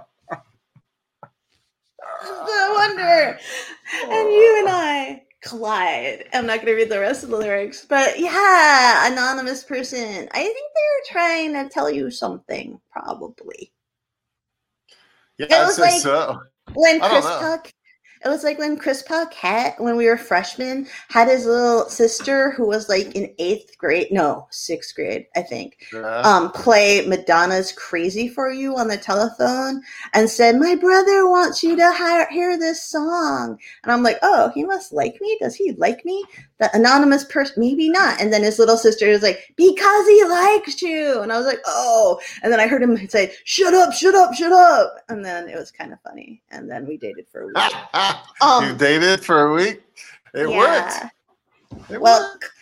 [SPEAKER 1] No wonder. And you and I collide. I'm not going to read the rest of the lyrics, but yeah, anonymous person. I think they're trying to tell you something, probably.
[SPEAKER 2] Yeah, it was I'd say like so.
[SPEAKER 1] When Chris Puck, it was like when Chris Paquette, when we were freshmen, had his little sister who was like in eighth grade, no, sixth grade, I think, yeah. um, play Madonna's Crazy for You on the telephone and said, my brother wants you to hi- hear this song. And I'm like, oh, he must like me? Does he like me? The anonymous person, maybe not. And then his little sister is like, because he likes you. And I was like, oh. And then I heard him say, shut up, shut up, shut up. And then it was kind of funny. And then we dated for a week.
[SPEAKER 2] um, you dated for a week? It yeah. worked. It
[SPEAKER 1] well,
[SPEAKER 2] worked.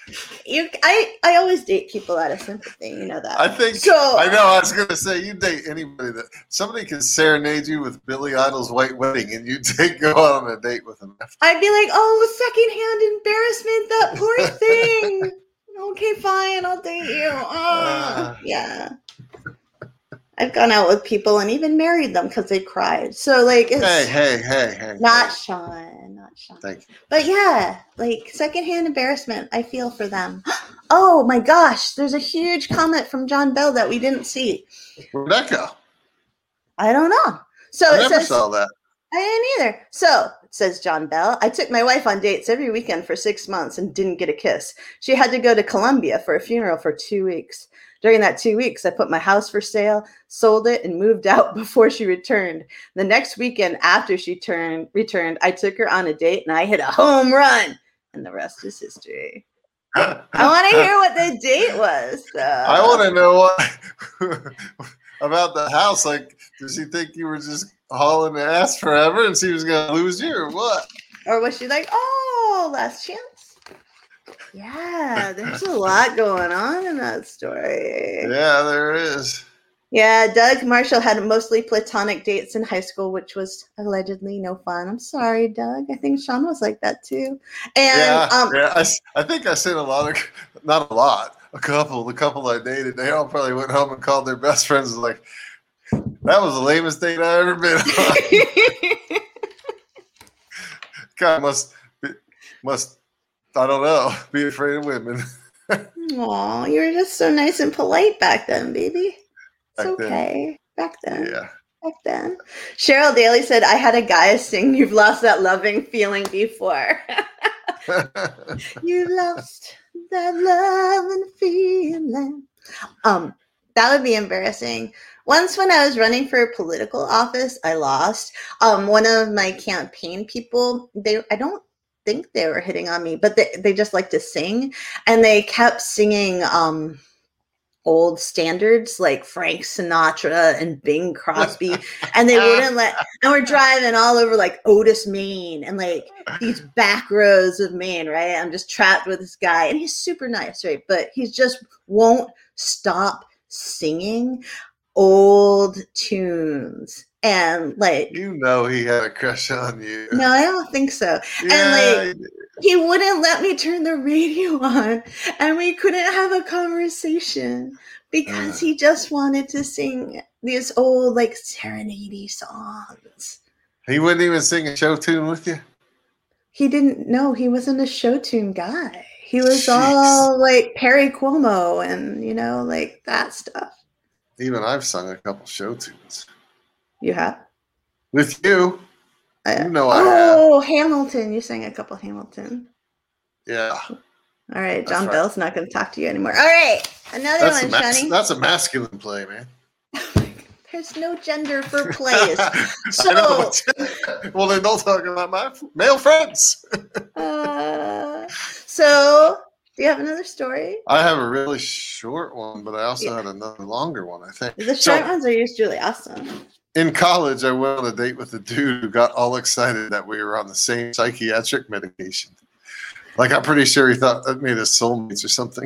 [SPEAKER 1] you, I, I always date people out of sympathy. You know that.
[SPEAKER 2] I think.
[SPEAKER 1] So
[SPEAKER 2] I know. I was going to say you date anybody that somebody can serenade you with Billy Idol's White Wedding, and you take go out on a date with them.
[SPEAKER 1] I'd be like, oh, secondhand embarrassment, that poor thing. Okay, fine, I'll date you. Oh, uh, yeah. I've gone out with people and even married them because they cried. So, like, it's
[SPEAKER 2] hey, hey, hey, hey,
[SPEAKER 1] not
[SPEAKER 2] hey.
[SPEAKER 1] Sean, not Sean.
[SPEAKER 2] Thank you.
[SPEAKER 1] But yeah, like secondhand embarrassment, I feel for them. Oh my gosh, there's a huge comment from John Bell that we didn't see.
[SPEAKER 2] Where'd that go?
[SPEAKER 1] I don't know. So
[SPEAKER 2] I
[SPEAKER 1] it
[SPEAKER 2] never
[SPEAKER 1] says,
[SPEAKER 2] saw that.
[SPEAKER 1] I didn't either. So it says John Bell. I took my wife on dates every weekend for six months and didn't get a kiss. She had to go to Colombia for a funeral for two weeks. During that two weeks, I put my house for sale, sold it, and moved out before she returned. The next weekend after she turned, returned, I took her on a date, and I hit a home run. And the rest is history. I want to hear what the date was, though.
[SPEAKER 2] I want to know what about the house. Like, does she think you were just hauling ass forever and she was going to lose you or what?
[SPEAKER 1] Or was she like, oh, last chance? Yeah, there's a lot going on in that story.
[SPEAKER 2] Yeah, there is.
[SPEAKER 1] Yeah, Doug Marshall had mostly platonic dates in high school, which was allegedly no fun. I'm sorry, Doug. I think Sean was like that too. And
[SPEAKER 2] yeah,
[SPEAKER 1] um,
[SPEAKER 2] yeah I, I think I seen a lot of, not a lot, a couple, the couple I dated, they all probably went home and called their best friends like, that was the lamest date I ever been on. God must, must, I don't know, be afraid of women.
[SPEAKER 1] Aw, you were just so nice and polite back then, baby. It's
[SPEAKER 2] Back
[SPEAKER 1] okay.
[SPEAKER 2] then.
[SPEAKER 1] Back then.
[SPEAKER 2] Yeah.
[SPEAKER 1] Back then. Cheryl Daly said, I had a guy sing, you've lost that loving feeling before. You lost that loving feeling. Um, that would be embarrassing. Once when I was running for a political office, I lost. Um, one of my campaign people, they I don't think they were hitting on me, but they, they just like to sing. And they kept singing um, old standards like Frank Sinatra and Bing Crosby. And they wouldn't let, and we're driving all over like Otis, Maine, and like these back roads of Maine, right? I'm just trapped with this guy and he's super nice, right? But he just won't stop singing old tunes. And like,
[SPEAKER 2] you know, he had a crush on you.
[SPEAKER 1] No, I don't think so.
[SPEAKER 2] Yeah,
[SPEAKER 1] and like, he wouldn't let me turn the radio on, and we couldn't have a conversation because uh, he just wanted to sing these old like serenade songs.
[SPEAKER 2] He wouldn't even sing a show tune with you.
[SPEAKER 1] He didn't. No, he wasn't a show tune guy. He was Jeez. all like Perry Como and you know like that stuff.
[SPEAKER 2] Even I've sung a couple show tunes.
[SPEAKER 1] You have?
[SPEAKER 2] With you.
[SPEAKER 1] Uh,
[SPEAKER 2] you know I
[SPEAKER 1] Oh,
[SPEAKER 2] have.
[SPEAKER 1] Hamilton. You sang a couple Hamilton.
[SPEAKER 2] Yeah.
[SPEAKER 1] All right. John
[SPEAKER 2] right.
[SPEAKER 1] Bell's not going to talk to you anymore. All right. Another
[SPEAKER 2] that's
[SPEAKER 1] one,
[SPEAKER 2] mas-
[SPEAKER 1] Shani.
[SPEAKER 2] That's a masculine play, man.
[SPEAKER 1] There's no gender for plays. So,
[SPEAKER 2] know, well, then don't talk about my male friends.
[SPEAKER 1] uh, so, do you have another story?
[SPEAKER 2] I have a really short one, but I also
[SPEAKER 1] yeah.
[SPEAKER 2] had another longer one, I think.
[SPEAKER 1] The short
[SPEAKER 2] so,
[SPEAKER 1] ones are usually awesome.
[SPEAKER 2] In college, I went on a date with a dude who got all excited that we were on the same psychiatric medication. Like, I'm pretty sure he thought that made us soulmates or something.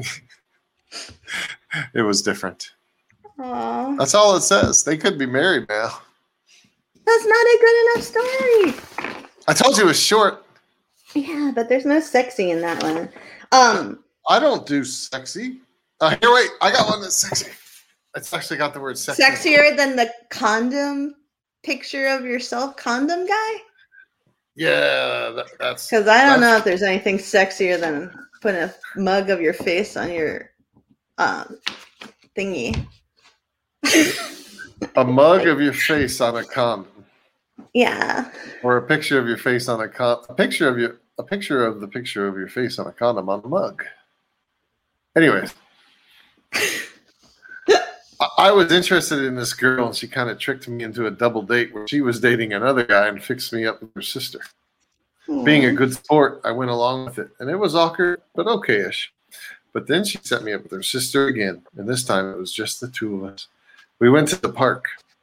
[SPEAKER 2] It was different.
[SPEAKER 1] Aww.
[SPEAKER 2] That's all it says. They could be married now.
[SPEAKER 1] That's not a good enough story.
[SPEAKER 2] I told you it was short.
[SPEAKER 1] Yeah, but there's no sexy in that one. Um,
[SPEAKER 2] I don't do sexy. Uh, here, wait. I got one that's sexy. It's actually got the word sexy.
[SPEAKER 1] Sexier than the condom picture of yourself condom guy?
[SPEAKER 2] Yeah, that, that's...
[SPEAKER 1] Because I don't know if there's anything sexier than putting a mug of your face on your um, thingy.
[SPEAKER 2] A mug of your face on a condom.
[SPEAKER 1] Yeah.
[SPEAKER 2] Or a picture of your face on a con. A picture of your. A picture of the picture of your face on a condom on a mug. Anyways. I was interested in this girl, and she kind of tricked me into a double date where she was dating another guy and fixed me up with her sister. Aww. Being a good sport, I went along with it, and it was awkward, but okay-ish. But then she set me up with her sister again, and this time it was just the two of us. We went to the park.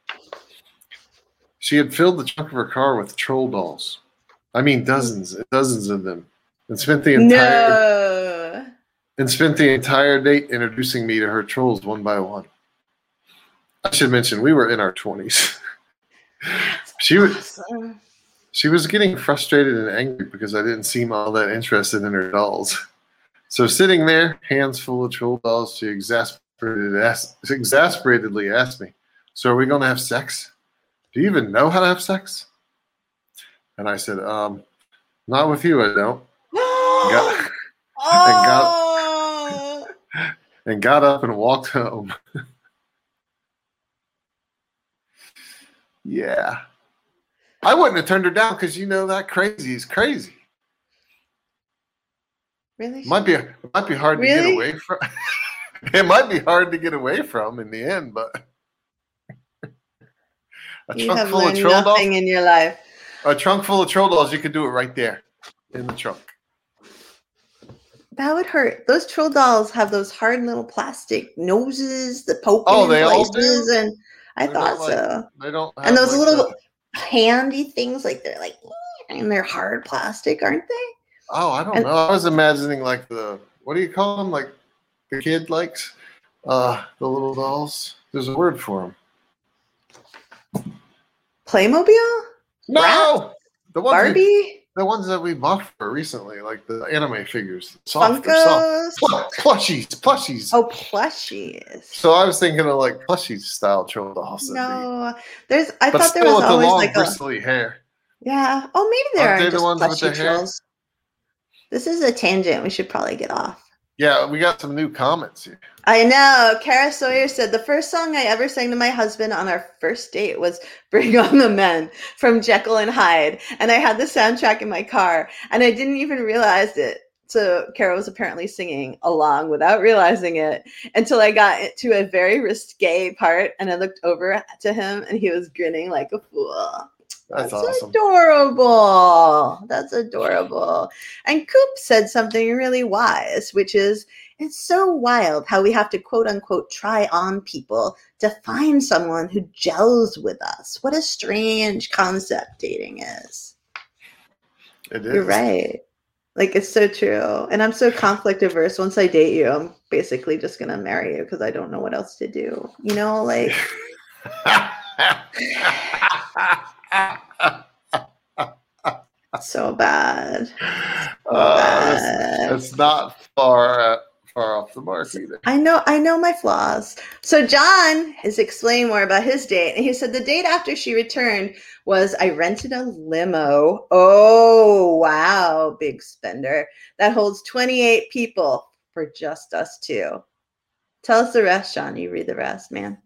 [SPEAKER 2] She had filled the trunk of her car with troll dolls. I mean, dozens and dozens of them, and spent the entire...
[SPEAKER 1] No.
[SPEAKER 2] and spent the entire date introducing me to her trolls one by one. I should mention we were in our twenties. she was
[SPEAKER 1] awesome.
[SPEAKER 2] She was getting frustrated and angry because I didn't seem all that interested in her dolls. So sitting there, hands full of troll dolls, she exasperated, asked, exasperatedly asked me, "So are we going to have sex? Do you even know how to have sex?" And I said, um, "Not with you, I don't." and, got,
[SPEAKER 1] oh.
[SPEAKER 2] and, got, and got up and walked home. Yeah. I wouldn't have turned her down because you know that crazy is crazy.
[SPEAKER 1] Really?
[SPEAKER 2] Might be it might be hard
[SPEAKER 1] really?
[SPEAKER 2] to get away from. It might be hard to get away from in the end, but a
[SPEAKER 1] you
[SPEAKER 2] trunk
[SPEAKER 1] have
[SPEAKER 2] full
[SPEAKER 1] learned
[SPEAKER 2] of troll dolls
[SPEAKER 1] nothing in your life.
[SPEAKER 2] A trunk full of troll dolls, you could do it right there in the trunk.
[SPEAKER 1] That would hurt. Those troll dolls have those hard little plastic noses, the poking
[SPEAKER 2] oh,
[SPEAKER 1] in
[SPEAKER 2] they
[SPEAKER 1] places,
[SPEAKER 2] all do?
[SPEAKER 1] and I
[SPEAKER 2] They
[SPEAKER 1] thought
[SPEAKER 2] like,
[SPEAKER 1] so.
[SPEAKER 2] They don't. Have
[SPEAKER 1] and those
[SPEAKER 2] like
[SPEAKER 1] little
[SPEAKER 2] the,
[SPEAKER 1] handy things, like they're like, and they're hard plastic, aren't they?
[SPEAKER 2] Oh, I don't
[SPEAKER 1] and,
[SPEAKER 2] know. I was imagining like the what do you call them? Like the kid likes uh, the little dolls. There's a word for them.
[SPEAKER 1] Playmobil?
[SPEAKER 2] No,
[SPEAKER 1] Brat?
[SPEAKER 2] the ones
[SPEAKER 1] Barbie.
[SPEAKER 2] We, the ones that we bought for recently, like the anime figures, soft,
[SPEAKER 1] Funkos,
[SPEAKER 2] soft. plushies, plushies.
[SPEAKER 1] Oh, plushies.
[SPEAKER 2] So I was thinking of like plushie style troll dolls.
[SPEAKER 1] No, there's. I
[SPEAKER 2] but
[SPEAKER 1] thought there
[SPEAKER 2] still
[SPEAKER 1] was
[SPEAKER 2] with
[SPEAKER 1] always
[SPEAKER 2] the long
[SPEAKER 1] like
[SPEAKER 2] bristly
[SPEAKER 1] a
[SPEAKER 2] hair.
[SPEAKER 1] Yeah. Oh, maybe there
[SPEAKER 2] Aren't
[SPEAKER 1] are
[SPEAKER 2] they
[SPEAKER 1] just
[SPEAKER 2] the ones with
[SPEAKER 1] plushy
[SPEAKER 2] the hair?
[SPEAKER 1] trolls. This is a tangent. We should probably get off.
[SPEAKER 2] Yeah, we got some new comments here.
[SPEAKER 1] I know. Kara Sawyer said, the first song I ever sang to my husband on our first date was Bring on the Men from Jekyll and Hyde. And I had the soundtrack in my car and I didn't even realize it. So Kara was apparently singing along without realizing it until I got to a very risque part and I looked over to him and he was grinning like a fool.
[SPEAKER 2] That's, That's awesome.
[SPEAKER 1] adorable. That's adorable. And Coop said something really wise, which is, it's so wild how we have to quote unquote try on people to find someone who gels with us. What a strange concept dating is.
[SPEAKER 2] It is.
[SPEAKER 1] You're right. Like, it's so true. And I'm so conflict averse. Once I date you, I'm basically just going to marry you because I don't know what else to do. You know, like. So bad. So
[SPEAKER 2] uh,
[SPEAKER 1] bad.
[SPEAKER 2] It's, it's not far uh, far off the mark either.
[SPEAKER 1] I know, I know my flaws. So John has explained more about his date, and he said the date after she returned was I rented a limo. Oh wow, big spender that holds twenty-eight people for just us two. Tell us the rest, John. You read the rest, man.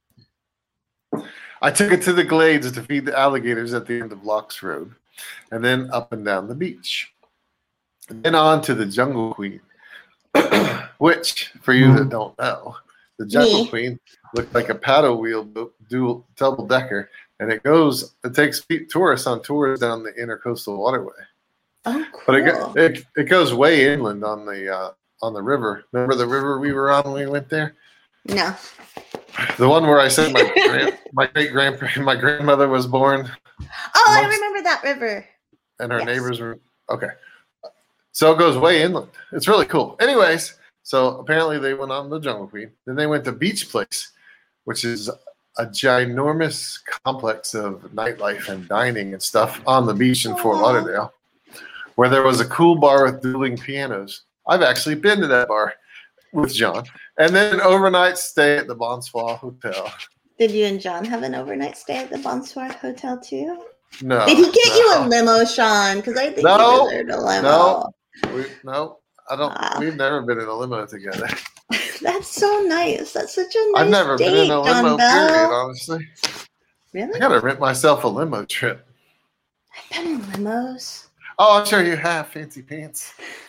[SPEAKER 2] I took it to the glades to feed the alligators at the end of Locks Road, and then up and down the beach. And then on to the Jungle Queen, which, for you that don't know, the Jungle Me. Queen looked like a paddle wheel dual double decker, and it goes, it takes tourists on tours down the intercoastal waterway.
[SPEAKER 1] Oh, cool.
[SPEAKER 2] But it it, it goes way inland on the uh, on the river. Remember the river we were on when we went there?
[SPEAKER 1] No.
[SPEAKER 2] The one where I said my grand, my great grandpa my grandmother was born.
[SPEAKER 1] Oh, I remember that river.
[SPEAKER 2] And her
[SPEAKER 1] yes.
[SPEAKER 2] neighbors were okay. So it goes way inland. It's really cool. Anyways, so apparently they went on the Jungle Queen. Then they went to Beach Place, which is a ginormous complex of nightlife and dining and stuff on the beach in Fort Lauderdale, where there was a cool bar with dueling pianos. I've actually been to that bar with John. And then an overnight stay at the Bonsoir Hotel.
[SPEAKER 1] Did you and John have an overnight stay at the Bonsoir Hotel too?
[SPEAKER 2] No.
[SPEAKER 1] Did he get
[SPEAKER 2] no.
[SPEAKER 1] you a limo, Sean? Because I think
[SPEAKER 2] no,
[SPEAKER 1] you deserved a limo.
[SPEAKER 2] No, we, no, I don't.
[SPEAKER 1] Wow.
[SPEAKER 2] We've never been in a limo together.
[SPEAKER 1] That's so nice. That's such a nice
[SPEAKER 2] I've never
[SPEAKER 1] date,
[SPEAKER 2] been in a limo,
[SPEAKER 1] John Bell.
[SPEAKER 2] period, honestly.
[SPEAKER 1] Really?
[SPEAKER 2] I gotta rent myself a limo trip.
[SPEAKER 1] I've been in limos.
[SPEAKER 2] Oh, I'm sure you have, fancy pants.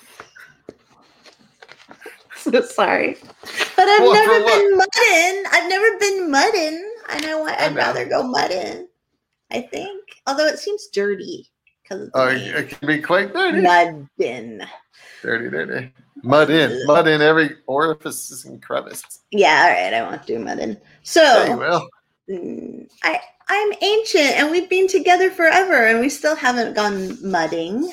[SPEAKER 1] So sorry. But I've
[SPEAKER 2] What,
[SPEAKER 1] never
[SPEAKER 2] for
[SPEAKER 1] been mudding. I've never been mudding. I know what
[SPEAKER 2] I
[SPEAKER 1] I'd
[SPEAKER 2] know.
[SPEAKER 1] rather go mudding. I think. Although it seems dirty. Because
[SPEAKER 2] Oh, it can be quite dirty.
[SPEAKER 1] Muddin.
[SPEAKER 2] Dirty, dirty. Mud in. Mud in every orifice and crevice.
[SPEAKER 1] Yeah, all right. I won't do mudding. So
[SPEAKER 2] Yeah, you will.
[SPEAKER 1] mm, I I'm ancient and we've been together forever and we still haven't gone mudding.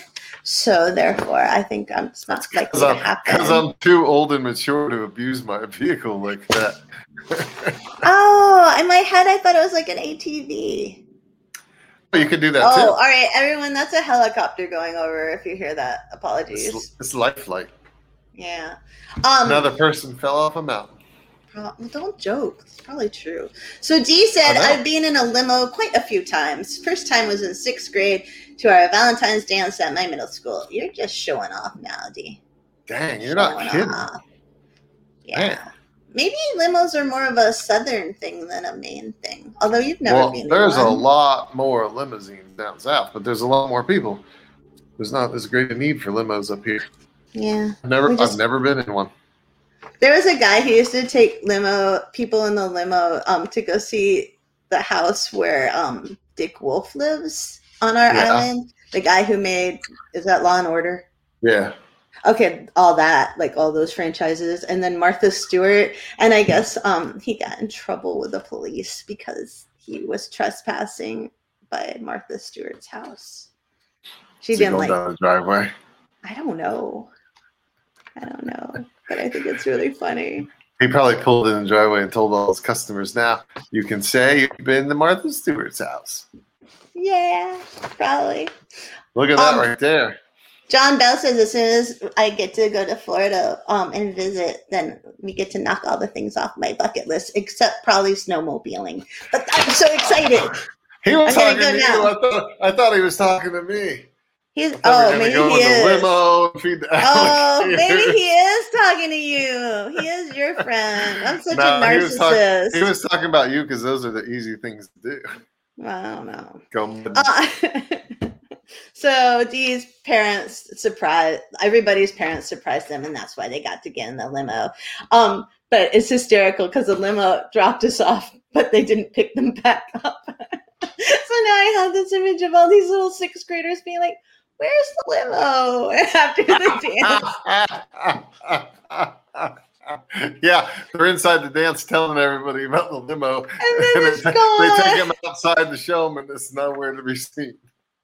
[SPEAKER 1] So therefore, I think I'm it's not likely to happen.
[SPEAKER 2] Because I'm too old and mature to abuse my vehicle like that.
[SPEAKER 1] Oh, in my head, I thought it was like an A T V.
[SPEAKER 2] You could do that
[SPEAKER 1] oh,
[SPEAKER 2] too.
[SPEAKER 1] Oh, all right, everyone. That's a helicopter going over. If you hear that, apologies.
[SPEAKER 2] It's, it's life flight.
[SPEAKER 1] Yeah. Um,
[SPEAKER 2] Another person fell off a mountain.
[SPEAKER 1] Well, don't joke. It's probably true. So Dee said, I've been in a limo quite a few times. First time was in sixth grade to our Valentine's dance at my middle school. You're just showing off now, Dee.
[SPEAKER 2] Dang, you're showing not kidding. Off.
[SPEAKER 1] Yeah. Man. Maybe limos are more of a southern thing than a Maine thing. Although you've never
[SPEAKER 2] well,
[SPEAKER 1] been.
[SPEAKER 2] There's
[SPEAKER 1] in one.
[SPEAKER 2] a lot more limousines down south, but there's a lot more people. There's not as great a need for limos up here.
[SPEAKER 1] Yeah.
[SPEAKER 2] I've never, just, I've never been in one.
[SPEAKER 1] There was a guy who used to take limo people in the limo um, to go see the house where um, Dick Wolf lives on our yeah. island. The guy who made is that Law and Order?
[SPEAKER 2] Yeah.
[SPEAKER 1] Okay, all that, like all those franchises, and then Martha Stewart, and I guess um, he got in trouble with the police because he was trespassing by Martha Stewart's house. She didn't like
[SPEAKER 2] down the driveway.
[SPEAKER 1] I don't know. I don't know. But I think it's really funny.
[SPEAKER 2] He probably pulled in the driveway and told all his customers, now you can say you've been to Martha Stewart's house.
[SPEAKER 1] Yeah, probably.
[SPEAKER 2] Look at that um, right there.
[SPEAKER 1] John Bell says as soon as I get to go to Florida um, and visit, then we get to knock all the things off my bucket list, except probably snowmobiling. But I'm so excited.
[SPEAKER 2] He was I'm talking to you. I thought, I thought he was talking to me.
[SPEAKER 1] He's oh maybe he is. Limo, oh maybe he is talking to you. He is your friend. I'm such no, a narcissist. He was, talk,
[SPEAKER 2] he was talking about you because those are the easy things to do.
[SPEAKER 1] Well, I don't know.
[SPEAKER 2] Go.
[SPEAKER 1] Uh, so Dee's parents surprised everybody's parents surprised them, and that's why they got to get in the limo. Um, but it's hysterical because the limo dropped us off, but they didn't pick them back up. So now I have this image of all these little sixth graders being like, where's the limo after the
[SPEAKER 2] dance? Yeah, they're inside the dance telling everybody about the limo.
[SPEAKER 1] And then
[SPEAKER 2] and
[SPEAKER 1] it's
[SPEAKER 2] they,
[SPEAKER 1] gone.
[SPEAKER 2] They take them outside to show them, and it's nowhere to be seen.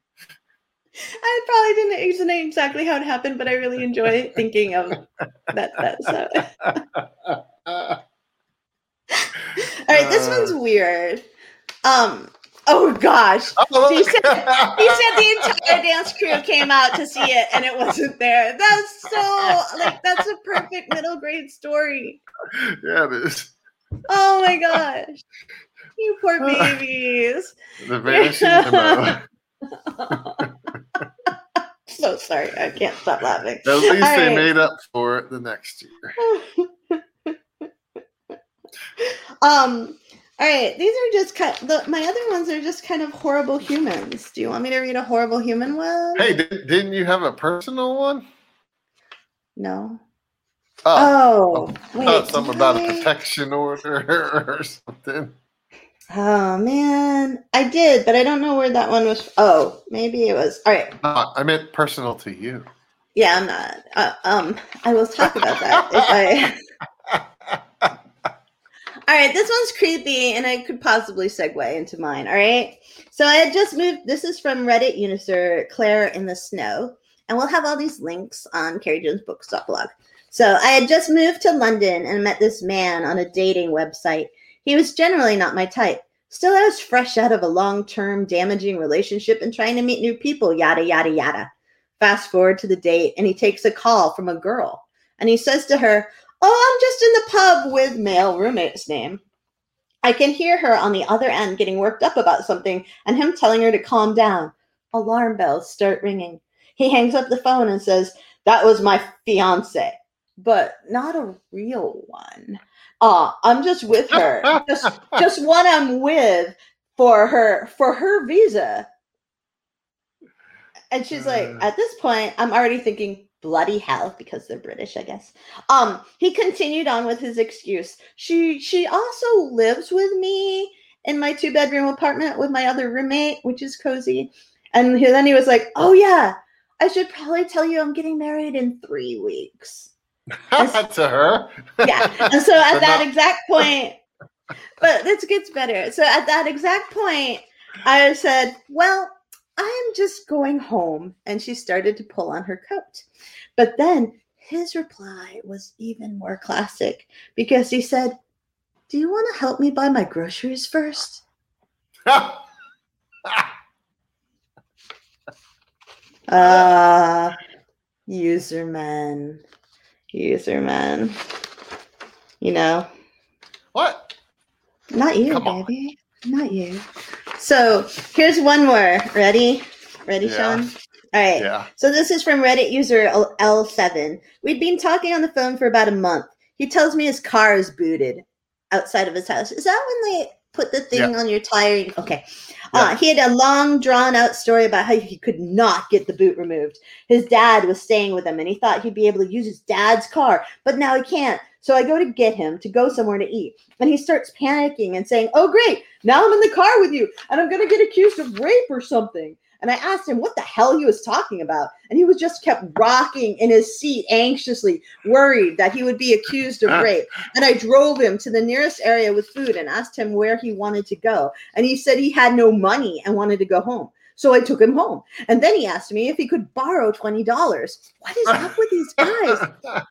[SPEAKER 1] I probably didn't explain exactly how it happened, but I really enjoy thinking of that. that so. All right, this uh, one's weird. Um. Oh gosh! Oh, he, said, he said the entire dance crew came out to see it, and it wasn't there. That's so like that's a perfect middle grade story.
[SPEAKER 2] Yeah, it is.
[SPEAKER 1] Oh my gosh! You poor babies.
[SPEAKER 2] The vanishing limo.
[SPEAKER 1] So sorry, I can't stop laughing.
[SPEAKER 2] At least All they right. made up for it the next year.
[SPEAKER 1] um. All right, these are just kind of, the, my other ones are just kind of horrible humans. Do you want me to read a horrible human one?
[SPEAKER 2] Hey, did, didn't you have a personal one?
[SPEAKER 1] No.
[SPEAKER 2] Oh,
[SPEAKER 1] oh wait,
[SPEAKER 2] I thought something about I... a protection order or something.
[SPEAKER 1] Oh man, I did, but I don't know where that one was. Oh, maybe it was. All right.
[SPEAKER 2] Uh, I meant personal to you.
[SPEAKER 1] Yeah, I'm not. Uh, um, I will talk about that if I. All right, this one's creepy, and I could possibly segue into mine. All right, so I had just moved. This is from Reddit user Claire in the Snow, and we'll have all these links on Carrie Jones Books dot blog. So I had just moved to London and met this man on a dating website. He was generally not my type. Still, I was fresh out of a long-term damaging relationship and trying to meet new people, yada, yada, yada. Fast forward to the date, and he takes a call from a girl, and he says to her, oh, I'm just in the pub with male roommate's name. I can hear her on the other end getting worked up about something and him telling her to calm down. Alarm bells start ringing. He hangs up the phone and says, that was my fiance, but not a real one. Uh, I'm just with her. just, just one I'm with for her, for her visa. And she's like, at this point, I'm already thinking, bloody hell, because they're British, I guess. Um, he continued on with his excuse. She she also lives with me in my two-bedroom apartment with my other roommate, which is cozy. And he, then he was like, oh, yeah, I should probably tell you I'm getting married in three weeks.
[SPEAKER 2] To her?
[SPEAKER 1] Yeah. And so at that exact point, but this gets better. So at that exact point, I said, well, I'm just going home. And she started to pull on her coat. But then his reply was even more classic because he said, do you want to help me buy my groceries first? Ah, uh, user men. User men. You know.
[SPEAKER 2] What?
[SPEAKER 1] Not you, Come baby. On. Not you. So here's one more. Ready? Ready, yeah. Sean? All right. Yeah. So this is from Reddit user L seven. We'd been talking on the phone for about a month. He tells me his car is booted outside of his house. Is that when they put the thing yeah. on your tire? Okay. Yeah. Uh, he had a long, drawn-out story about how he could not get the boot removed. His dad was staying with him, and he thought he'd be able to use his dad's car, but now he can't. So I go to get him to go somewhere to eat, and he starts panicking and saying, oh, great, now I'm in the car with you, and I'm going to get accused of rape or something. And I asked him what the hell he was talking about. And he was just kept rocking in his seat anxiously, worried that he would be accused of rape. And I drove him to the nearest area with food and asked him where he wanted to go. And he said he had no money and wanted to go home. So I took him home. And then he asked me if he could borrow twenty dollars. What is up with these guys?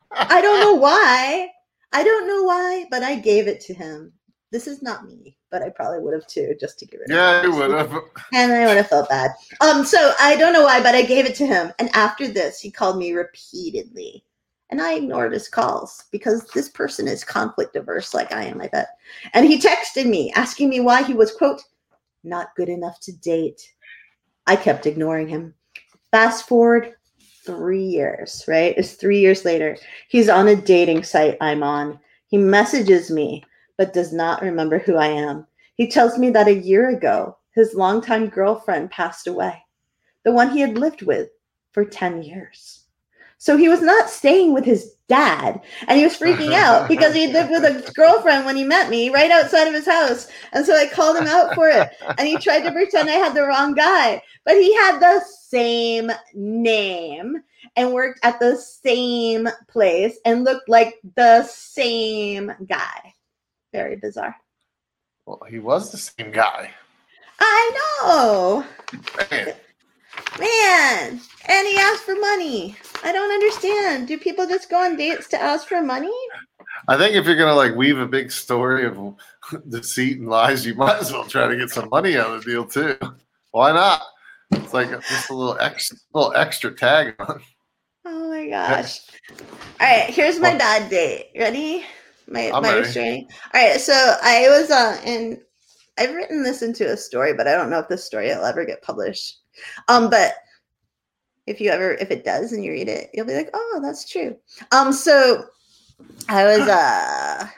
[SPEAKER 1] I don't know why. I don't know why, but I gave it to him. This is not me, but I probably would have too, just to give it.
[SPEAKER 2] Yeah, you would have.
[SPEAKER 1] And I would have felt bad. Um, so I don't know why, but I gave it to him. And after this, he called me repeatedly. And I ignored his calls because this person is conflict averse like I am, I bet. And he texted me asking me why he was, quote, not good enough to date. I kept ignoring him. Fast forward three years, right? It's three years later. He's on a dating site I'm on. He messages me, but does not remember who I am. He tells me that a year ago, his longtime girlfriend passed away, the one he had lived with for ten years. So he was not staying with his dad, and he was freaking out because he lived with a girlfriend when he met me right outside of his house. And so I called him out for it, and he tried to pretend I had the wrong guy, but he had the same name and worked at the same place and looked like the same guy. Very bizarre.
[SPEAKER 2] Well, he was the same guy.
[SPEAKER 1] I know. Man. Man. And he asked for money. I don't understand. Do people just go on dates to ask for money?
[SPEAKER 2] I think if you're going to like weave a big story of deceit and lies, you might as well try to get some money out of the deal too. Why not? It's like just a little extra, little extra tag on.
[SPEAKER 1] Oh my gosh. All right. Here's my bad date. Ready? My, my restraining. All right, so I was uh, and I've written this into a story, but I don't know if this story will ever get published. Um, but if you ever, if it does, and you read it, you'll be like, oh, that's true. Um, so I was uh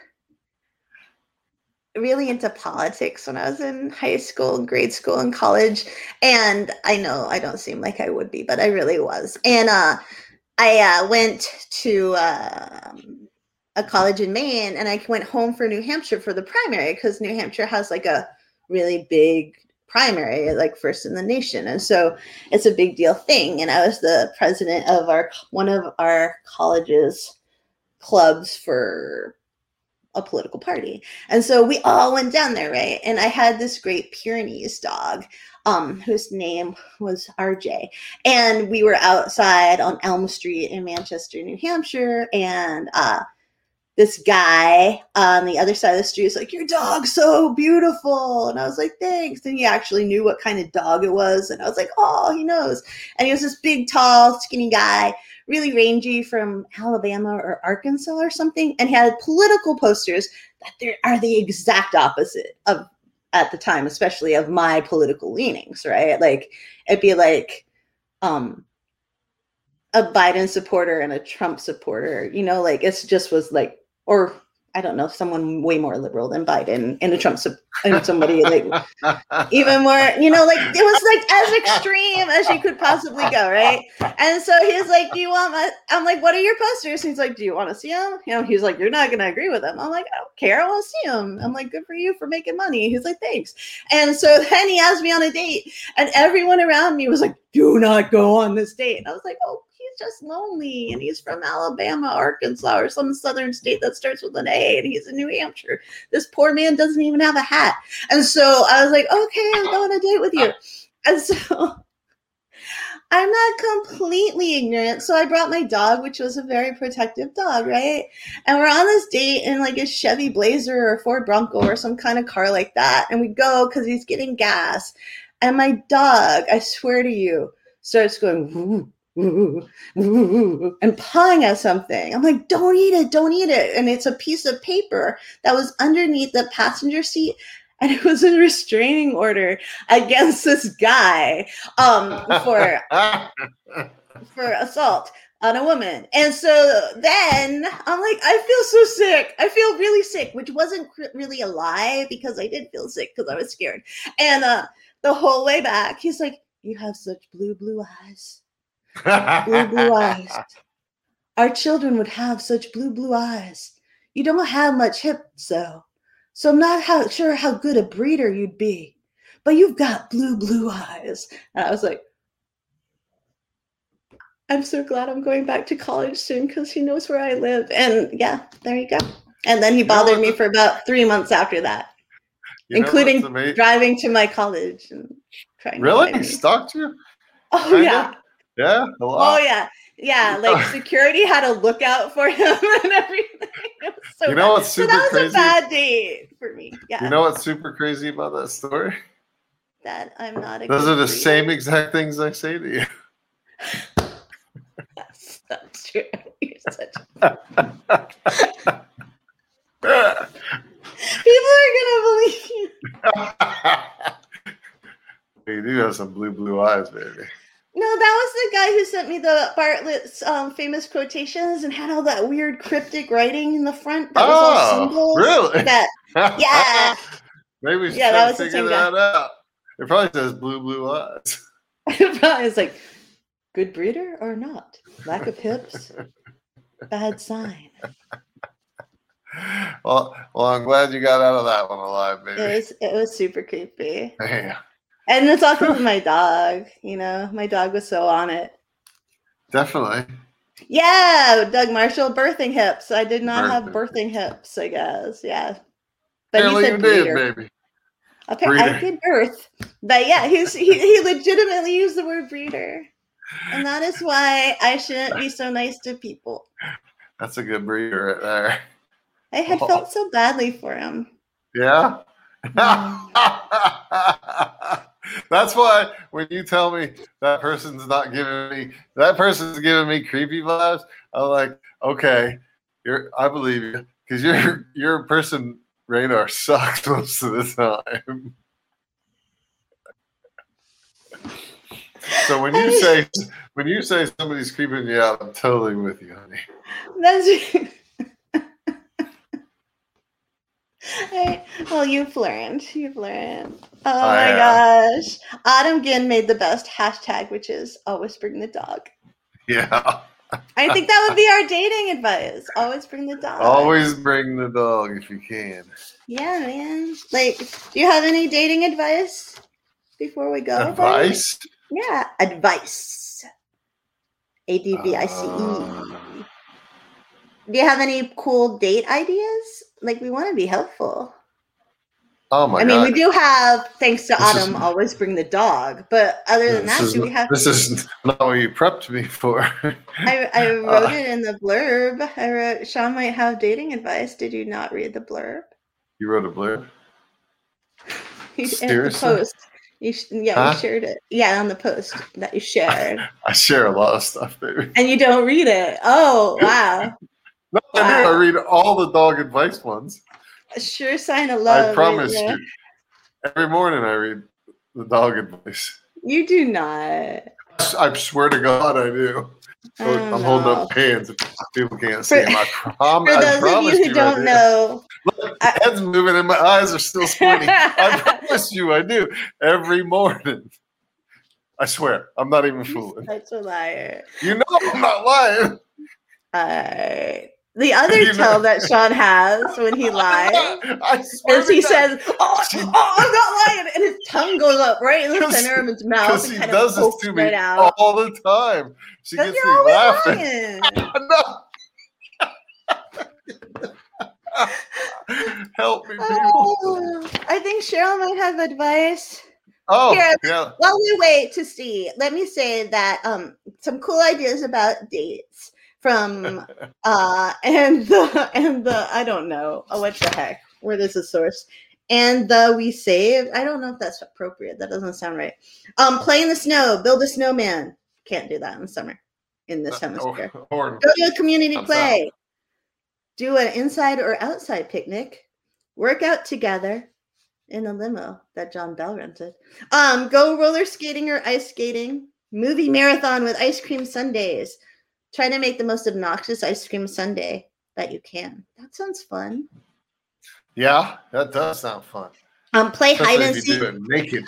[SPEAKER 1] really into politics when I was in high school, grade school, and college, and I know I don't seem like I would be, but I really was. And uh, I uh, went to. Uh, a college in Maine, and I went home for New Hampshire for the primary because New Hampshire has like a really big primary, like first in the nation. And so it's a big deal thing. And I was the president of our, one of our college's clubs for a political party. And so we all went down there, right? And I had this great Pyrenees dog, um, whose name was R J. And we were outside on Elm Street in Manchester, New Hampshire. And, uh, this guy on the other side of the street was like, your dog's so beautiful. And I was like, thanks. And he actually knew what kind of dog it was. And I was like, oh, he knows. And he was this big, tall, skinny guy, really rangy, from Alabama or Arkansas or something. And he had political posters that there are the exact opposite of, at the time, especially of my political leanings, right? Like it'd be like, um, a Biden supporter and a Trump supporter, you know, like it's just was like, or I don't know, someone way more liberal than Biden and a Trump and somebody like even more, you know, like it was like as extreme as you could possibly go, right? And so he's like, do you want my, I'm like, what are your posters? He's like, do you want to see them? You know, he's like, you're not going to agree with them. I'm like, I don't care. I want to see them. I'm like, good for you for making money. He's like, thanks. And so then he asked me on a date, and everyone around me was like, do not go on this date. And I was like, oh, just lonely, and he's from Alabama, Arkansas, or some southern state that starts with an A, and he's in New Hampshire. This poor man doesn't even have a hat. And so I was like, okay, I'll go on a date with you. And so I'm not completely ignorant. So I brought my dog, which was a very protective dog, right? And we're on this date in like a Chevy Blazer or Ford Bronco or some kind of car like that. And we go because he's getting gas. And my dog, I swear to you, starts going, woo, woo, woo, and pawing at something. I'm like, don't eat it, don't eat it. And it's a piece of paper that was underneath the passenger seat. And it was a restraining order against this guy um, for for assault on a woman. And so then I'm like, I feel so sick. I feel really sick, which wasn't really a lie because I did feel sick because I was scared. And uh, the whole way back, he's like, you have such blue, blue eyes. Blue, blue eyes. Our children would have such blue, blue eyes. You don't have much hips, though. So I'm not how, sure how good a breeder you'd be, but you've got blue, blue eyes. And I was like, I'm so glad I'm going back to college soon because he knows where I live. And yeah, there you go. And then he bothered you know me for about three months after that, including driving to my college and trying
[SPEAKER 2] really?
[SPEAKER 1] to
[SPEAKER 2] He stalked you?
[SPEAKER 1] Oh,
[SPEAKER 2] Kinda?
[SPEAKER 1] yeah.
[SPEAKER 2] Yeah? A lot.
[SPEAKER 1] Oh, yeah. Yeah, like security had a lookout for him and everything. It was so
[SPEAKER 2] you know
[SPEAKER 1] bad.
[SPEAKER 2] what's super
[SPEAKER 1] so that was
[SPEAKER 2] crazy?
[SPEAKER 1] a bad date for me. Yeah.
[SPEAKER 2] You know what's super crazy about that story?
[SPEAKER 1] That I'm not a
[SPEAKER 2] Those are the
[SPEAKER 1] breeder.
[SPEAKER 2] same exact things I say to you.
[SPEAKER 1] That's, that's true. You're such People are gonna believe you.
[SPEAKER 2] You do have some blue, blue eyes, baby.
[SPEAKER 1] No, that was the guy who sent me the Bartlett's um, famous quotations and had all that weird cryptic writing in the front. That was
[SPEAKER 2] oh,
[SPEAKER 1] all symbols.
[SPEAKER 2] really?
[SPEAKER 1] That, yeah.
[SPEAKER 2] Maybe we should
[SPEAKER 1] yeah,
[SPEAKER 2] try
[SPEAKER 1] that
[SPEAKER 2] to
[SPEAKER 1] was
[SPEAKER 2] figure that out. It probably says blue, blue eyes.
[SPEAKER 1] It's like, good breeder or not? Lack of hips? Bad sign.
[SPEAKER 2] Well, well, I'm glad you got out of that one alive, baby.
[SPEAKER 1] It was, it was super creepy.
[SPEAKER 2] Yeah.
[SPEAKER 1] And it's all because of my dog. You know, my dog was so on it.
[SPEAKER 2] Definitely.
[SPEAKER 1] Yeah, Doug Marshall, birthing hips. I did not
[SPEAKER 2] birthing.
[SPEAKER 1] have birthing hips, I guess. Yeah. But
[SPEAKER 2] Apparently
[SPEAKER 1] he said
[SPEAKER 2] you
[SPEAKER 1] breeder.
[SPEAKER 2] did, baby.
[SPEAKER 1] Apparently, I did birth. But yeah, he's, he, he legitimately used the word breeder. And that is why I shouldn't be so nice to people.
[SPEAKER 2] That's a good breeder right there.
[SPEAKER 1] I had oh. felt so badly for him.
[SPEAKER 2] Yeah? That's why when you tell me that person's not giving me, that person's giving me creepy vibes, I'm like, okay, you're, I believe you. Because your your person radar sucks most of the time. So when you say when you say somebody's creeping you out, I'm totally with you, honey.
[SPEAKER 1] That's hey, well, you've learned. You've learned. Oh I my have. gosh. Autumn Ginn made the best hashtag, which is always bring the dog.
[SPEAKER 2] Yeah.
[SPEAKER 1] I think that would be our dating advice. Always bring the dog.
[SPEAKER 2] Always bring the dog if you can.
[SPEAKER 1] Yeah, man. Like, do you have any dating advice before we go?
[SPEAKER 2] Advice?
[SPEAKER 1] Buddy? Yeah, advice. A D V I C E. Uh, Do you have any cool date ideas? Like, we want to be helpful.
[SPEAKER 2] Oh my
[SPEAKER 1] I
[SPEAKER 2] god!
[SPEAKER 1] I mean, we do have, thanks to this Autumn, is, always bring the dog. But other than that,
[SPEAKER 2] is,
[SPEAKER 1] do we have?
[SPEAKER 2] This is not what you prepped me for.
[SPEAKER 1] I, I wrote uh, it in the blurb. I wrote, Sean might have dating advice. Did you not read the blurb?
[SPEAKER 2] You wrote a blurb?
[SPEAKER 1] Seriously? In the post. You, yeah, huh? You shared it. Yeah, on the post that you shared.
[SPEAKER 2] I share a lot of stuff, baby.
[SPEAKER 1] And you don't read it. Oh, wow.
[SPEAKER 2] No, wow. I do. I read all the dog advice ones.
[SPEAKER 1] A sure sign of love.
[SPEAKER 2] I promise you. Every morning I read the dog advice.
[SPEAKER 1] You do not.
[SPEAKER 2] I swear to God I do. Oh, I'm no. holding up hands. People can't see them. I, prom-
[SPEAKER 1] For those
[SPEAKER 2] I promise
[SPEAKER 1] of you who
[SPEAKER 2] you
[SPEAKER 1] don't know.
[SPEAKER 2] Look, my head's moving and my eyes are still squinting. I promise you I do. Every morning. I swear. I'm not even fooling.
[SPEAKER 1] You're such a liar.
[SPEAKER 2] You know I'm not lying.
[SPEAKER 1] All right. The other you tell know. that Sean has when he lies is he says, oh, oh, I'm not lying. And his tongue goes up right in the center of his mouth.
[SPEAKER 2] Because he does this to me right all the time. She gets me laughing. No. Help me, people.
[SPEAKER 1] Oh, I think Cheryl might have advice.
[SPEAKER 2] Oh,
[SPEAKER 1] Here,
[SPEAKER 2] yeah.
[SPEAKER 1] While we wait to see, let me say that um, some cool ideas about dates from uh, and the and the I don't know oh, what the heck. Where does the source? And the we saved. I don't know if that's appropriate. That doesn't sound right. Um, play in the snow. Build a snowman. Can't do that in summer in this hemisphere.
[SPEAKER 2] Or, or,
[SPEAKER 1] Go to a community play. South. Do an inside or outside picnic. Work out together in a limo that John Bell rented. Um, go roller skating or ice skating. Movie marathon with ice cream sundaes. Try to make the most obnoxious ice cream sundae that you can. That sounds fun.
[SPEAKER 2] Yeah, that does sound fun.
[SPEAKER 1] Um, play Especially hide and seek.
[SPEAKER 2] Do it naked.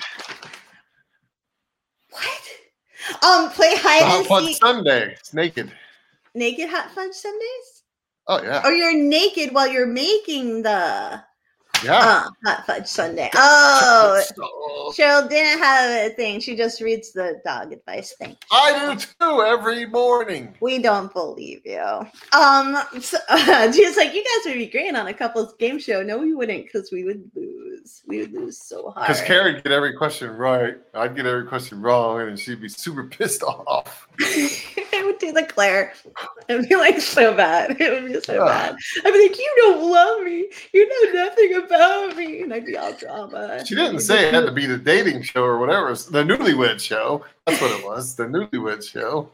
[SPEAKER 1] What? Um, play hide
[SPEAKER 2] the
[SPEAKER 1] and
[SPEAKER 2] hot
[SPEAKER 1] seek.
[SPEAKER 2] Fudge Sundae. It's naked.
[SPEAKER 1] Naked hot fudge sundaes?
[SPEAKER 2] Oh yeah.
[SPEAKER 1] Or you're naked while you're making the
[SPEAKER 2] yeah
[SPEAKER 1] uh, hot fudge sundae. Oh, Cheryl didn't have a thing. She just reads the dog advice thing.
[SPEAKER 2] I do too every morning.
[SPEAKER 1] We don't believe you. Um, so, uh, she's like, you guys would be great on a couples game show. No, we wouldn't, because we would lose. We would lose so hard.
[SPEAKER 2] Because Carrie would get every question right. I'd get every question wrong, and she'd be super pissed off.
[SPEAKER 1] I would do the Claire. It would be like so bad. It would be so uh, bad. I'd be like, you don't love me. You know nothing about me. And I'd be all drama.
[SPEAKER 2] She didn't say it had to be the dating show or whatever. It was the Newlywed Show. That's what it was. The Newlywed Show.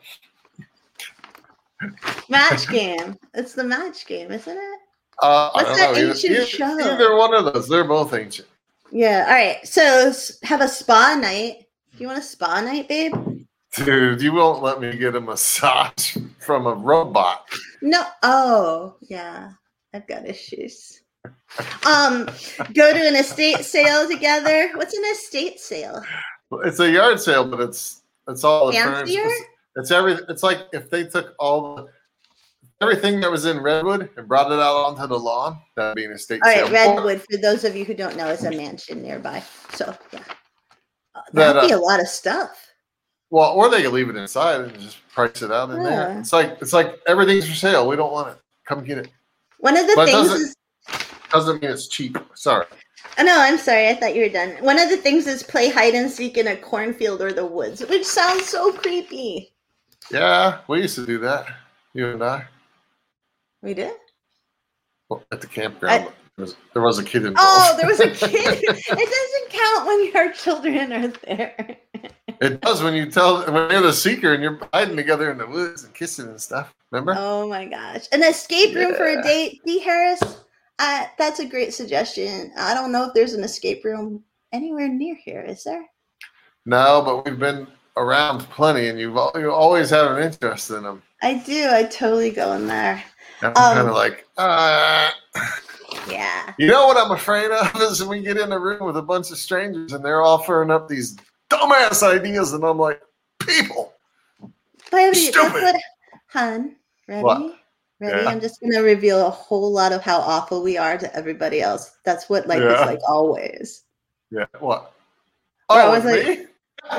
[SPEAKER 1] Match game. It's the match game, isn't it?
[SPEAKER 2] Uh,
[SPEAKER 1] What's that
[SPEAKER 2] know.
[SPEAKER 1] ancient
[SPEAKER 2] either,
[SPEAKER 1] show?
[SPEAKER 2] Either one of those. They're both ancient.
[SPEAKER 1] Yeah. All right. So have a spa night. Do you want a spa night, babe?
[SPEAKER 2] Dude, you won't let me get a massage from a robot.
[SPEAKER 1] No. Oh, yeah. I've got issues. Um, go to an estate sale together. What's an estate sale?
[SPEAKER 2] It's a yard sale, but it's it's all the
[SPEAKER 1] fancier.
[SPEAKER 2] It's, it's every. It's like if they took all the everything that was in Redwood and brought it out onto the lawn. That'd be an estate
[SPEAKER 1] all
[SPEAKER 2] sale.
[SPEAKER 1] All right, Redwood. For those of you who don't know, is a mansion nearby. So yeah, uh, that'd that, uh, be a lot of stuff.
[SPEAKER 2] Well, or they could leave it inside and just price it out in yeah. there. It's like it's like everything's for sale. We don't want it. Come get it.
[SPEAKER 1] One of the
[SPEAKER 2] but
[SPEAKER 1] things
[SPEAKER 2] doesn't,
[SPEAKER 1] is
[SPEAKER 2] doesn't mean it's cheap. Sorry.
[SPEAKER 1] Oh no, I'm sorry. I thought you were done. One of the things is play hide and seek in a cornfield or the woods, which sounds so creepy.
[SPEAKER 2] Yeah, we used to do that. You and I.
[SPEAKER 1] We did?
[SPEAKER 2] Well, at the campground. I, there, was, there was a kid involved.
[SPEAKER 1] Oh, there was a kid. It doesn't count when your children are there.
[SPEAKER 2] It does when you tell when you're the seeker and you're hiding together in the woods and kissing and stuff. Remember?
[SPEAKER 1] Oh my gosh! An escape room yeah. for a date, D. Harris. Uh, that's a great suggestion. I don't know if there's an escape room anywhere near here. Is there?
[SPEAKER 2] No, but we've been around plenty, and you've you always had an interest in them.
[SPEAKER 1] I do. I totally go in there.
[SPEAKER 2] I'm um, kind of like, uh,
[SPEAKER 1] yeah.
[SPEAKER 2] You know what I'm afraid of is when we get in a room with a bunch of strangers and they're offering up these dumbass ideas, and I'm like, people,
[SPEAKER 1] but
[SPEAKER 2] stupid.
[SPEAKER 1] What, hun, ready?
[SPEAKER 2] What?
[SPEAKER 1] Ready?
[SPEAKER 2] Yeah.
[SPEAKER 1] I'm just gonna reveal a whole lot of how awful we are to everybody else. That's what life yeah. is like always.
[SPEAKER 2] Yeah. What?
[SPEAKER 1] Or
[SPEAKER 2] oh,
[SPEAKER 1] I was
[SPEAKER 2] me?
[SPEAKER 1] like.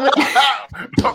[SPEAKER 1] no,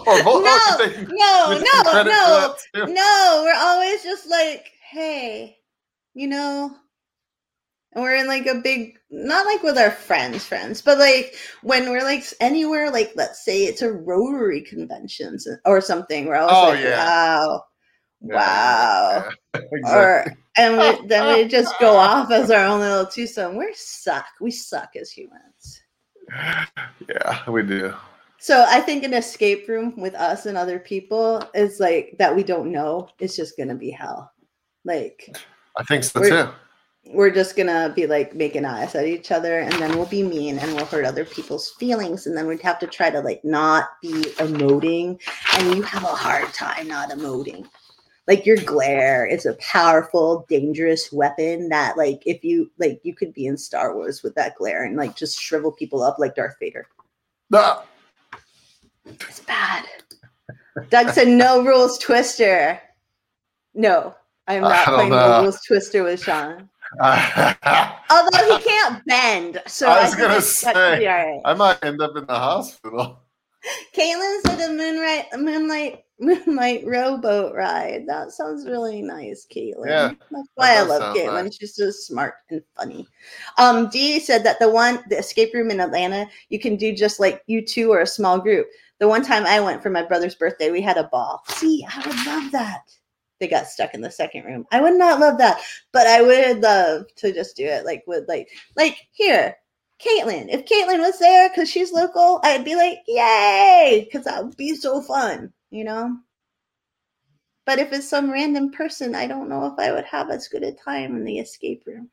[SPEAKER 1] no, no, no, no. We're always just like, hey, you know, and we're in like a big, not like with our friends, friends, but like when we're like anywhere, like let's say it's a Rotary convention or something. We're always
[SPEAKER 2] oh,
[SPEAKER 1] like,
[SPEAKER 2] yeah.
[SPEAKER 1] wow,
[SPEAKER 2] yeah.
[SPEAKER 1] wow,
[SPEAKER 2] yeah. Exactly.
[SPEAKER 1] or and we, then we just go off as our own little twosome. We suck. We suck as humans.
[SPEAKER 2] Yeah, we do.
[SPEAKER 1] So I think an escape room with us and other people is like that we don't know. It's just gonna be hell. Like
[SPEAKER 2] I think so
[SPEAKER 1] we're,
[SPEAKER 2] too.
[SPEAKER 1] We're just gonna be like making eyes at each other, and then we'll be mean and we'll hurt other people's feelings, and then we'd have to try to like not be emoting, and you have a hard time not emoting. Like your glare is a powerful, dangerous weapon that like if you like you could be in Star Wars with that glare and like just shrivel people up like Darth Vader.
[SPEAKER 2] No.
[SPEAKER 1] It's bad. Doug said no rules Twister. No, I'm not playing no rules Twister with Sean. Although he can't bend. So
[SPEAKER 2] I was
[SPEAKER 1] I
[SPEAKER 2] gonna say
[SPEAKER 1] right.
[SPEAKER 2] I might end up in the hospital.
[SPEAKER 1] Caitlin said the moonlight moonlight Moonlight rowboat ride. That sounds really nice, Caitlin.
[SPEAKER 2] Yeah,
[SPEAKER 1] that's why
[SPEAKER 2] that
[SPEAKER 1] I love Caitlin. Nice. She's so smart and funny. Um, Dee said that the one, the escape room in Atlanta, you can do just like you two or a small group. The one time I went for my brother's birthday, we had a ball. See, I would love that. They got stuck in the second room. I would not love that, but I would love to just do it. Like with like, like here, Caitlin. If Caitlin was there because she's local, I'd be like, yay, because that would be so fun. You know, but if it's some random person, I don't know if I would have as good a time in the escape room.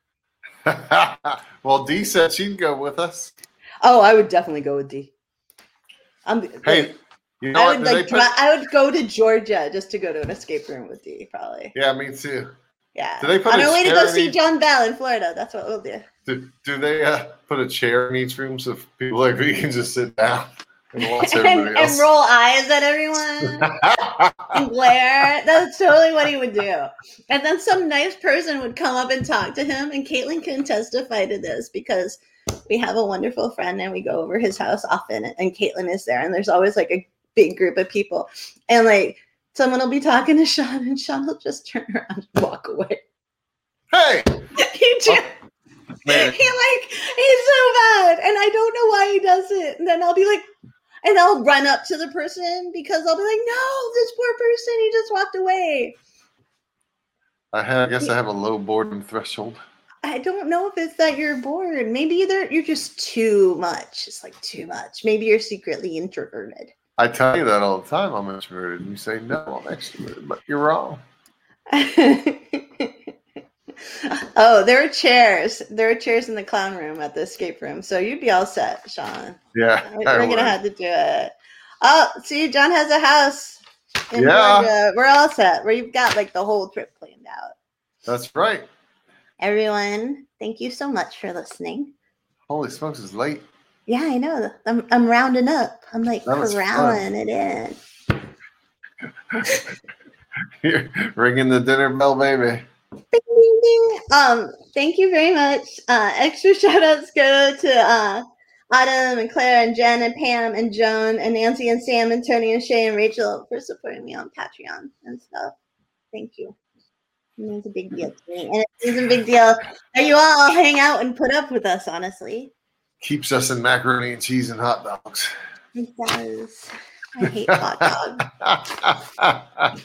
[SPEAKER 2] Well, Dee said she'd go with us.
[SPEAKER 1] Oh, I would definitely go with Dee. I'm,
[SPEAKER 2] hey,
[SPEAKER 1] like,
[SPEAKER 2] you know
[SPEAKER 1] I
[SPEAKER 2] what?
[SPEAKER 1] would like. Put... I would go to Georgia just to go to an escape room with Dee, probably.
[SPEAKER 2] Yeah, me too.
[SPEAKER 1] Yeah.
[SPEAKER 2] Do they put
[SPEAKER 1] on
[SPEAKER 2] our
[SPEAKER 1] way to go see John Bell in Florida? That's what we'll do.
[SPEAKER 2] Do, do they uh, put a chair in each room so people like we can just sit down? And,
[SPEAKER 1] and, and roll eyes at everyone and glare. That's totally what he would do. And then some nice person would come up and talk to him. And Caitlin can testify to this because we have a wonderful friend and we go over his house often. And Caitlin is there. And there's always like a big group of people. And like someone will be talking to Sean and Sean will just turn around and walk away.
[SPEAKER 2] Hey!
[SPEAKER 1] he just, oh, man. He like, he's so bad. And I don't know why he does it. And then I'll be like, and I'll run up to the person because I'll be like, no, this poor person, he just walked away.
[SPEAKER 2] I, have, I guess I have a low boredom threshold.
[SPEAKER 1] I don't know if it's that you're bored. Maybe you're, you're just too much. It's like too much. Maybe you're secretly introverted.
[SPEAKER 2] I tell you that all the time. I'm introverted. And you say, no, I'm extroverted. But you're wrong.
[SPEAKER 1] Oh, there are chairs. There are chairs in the clown room at the escape room. So you'd be all set, Sean.
[SPEAKER 2] Yeah.
[SPEAKER 1] We're going to have to do it. Oh, see, John has a house in
[SPEAKER 2] yeah.
[SPEAKER 1] Georgia. We're all set. Where you've got like the whole trip planned out.
[SPEAKER 2] That's right.
[SPEAKER 1] Everyone, thank you so much for listening.
[SPEAKER 2] Holy smokes, it's late.
[SPEAKER 1] Yeah, I know. I'm I'm rounding up. I'm like corralling it in.
[SPEAKER 2] You're ringing the dinner bell, baby.
[SPEAKER 1] Ding, ding, ding. Um, thank you very much. Uh, extra shout outs go to uh, Autumn and Claire and Jen and Pam and Joan and Nancy and Sam and Tony and Shay and Rachel for supporting me on Patreon and stuff. Thank you. It means a big deal to me. And it is a big deal that you all hang out and put up with us, honestly.
[SPEAKER 2] Keeps us in macaroni and cheese and hot dogs.
[SPEAKER 1] It does. I hate hot dogs.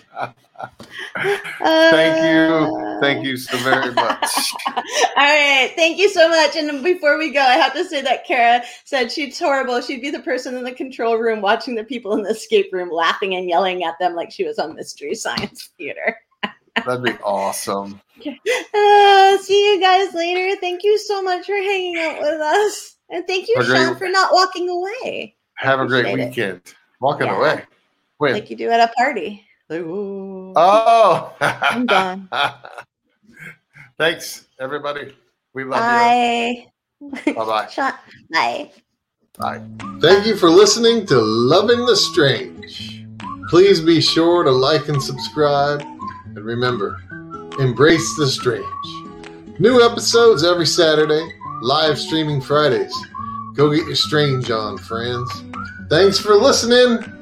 [SPEAKER 2] Thank you. Thank you so very much.
[SPEAKER 1] All right. Thank you so much. And before we go, I have to say that Kara said she's horrible. She'd be the person in the control room watching the people in the escape room laughing and yelling at them like she was on Mystery Science Theater.
[SPEAKER 2] That'd be awesome.
[SPEAKER 1] Uh, see you guys later. Thank you so much for hanging out with us. And thank you, Sean, great, for not walking away.
[SPEAKER 2] Have a great weekend. It. Walking yeah. away. When?
[SPEAKER 1] Like you do at a party. Like, ooh.
[SPEAKER 2] Oh.
[SPEAKER 1] I'm gone.
[SPEAKER 2] Thanks, everybody. We love
[SPEAKER 1] Bye.
[SPEAKER 2] you. Bye-bye.
[SPEAKER 1] Sean, bye.
[SPEAKER 2] Bye. Thank you for listening to Loving the Strange. Please be sure to like and subscribe. And remember, embrace the strange. New episodes every Saturday, live streaming Fridays. Go get your strange on, friends. Thanks for listening.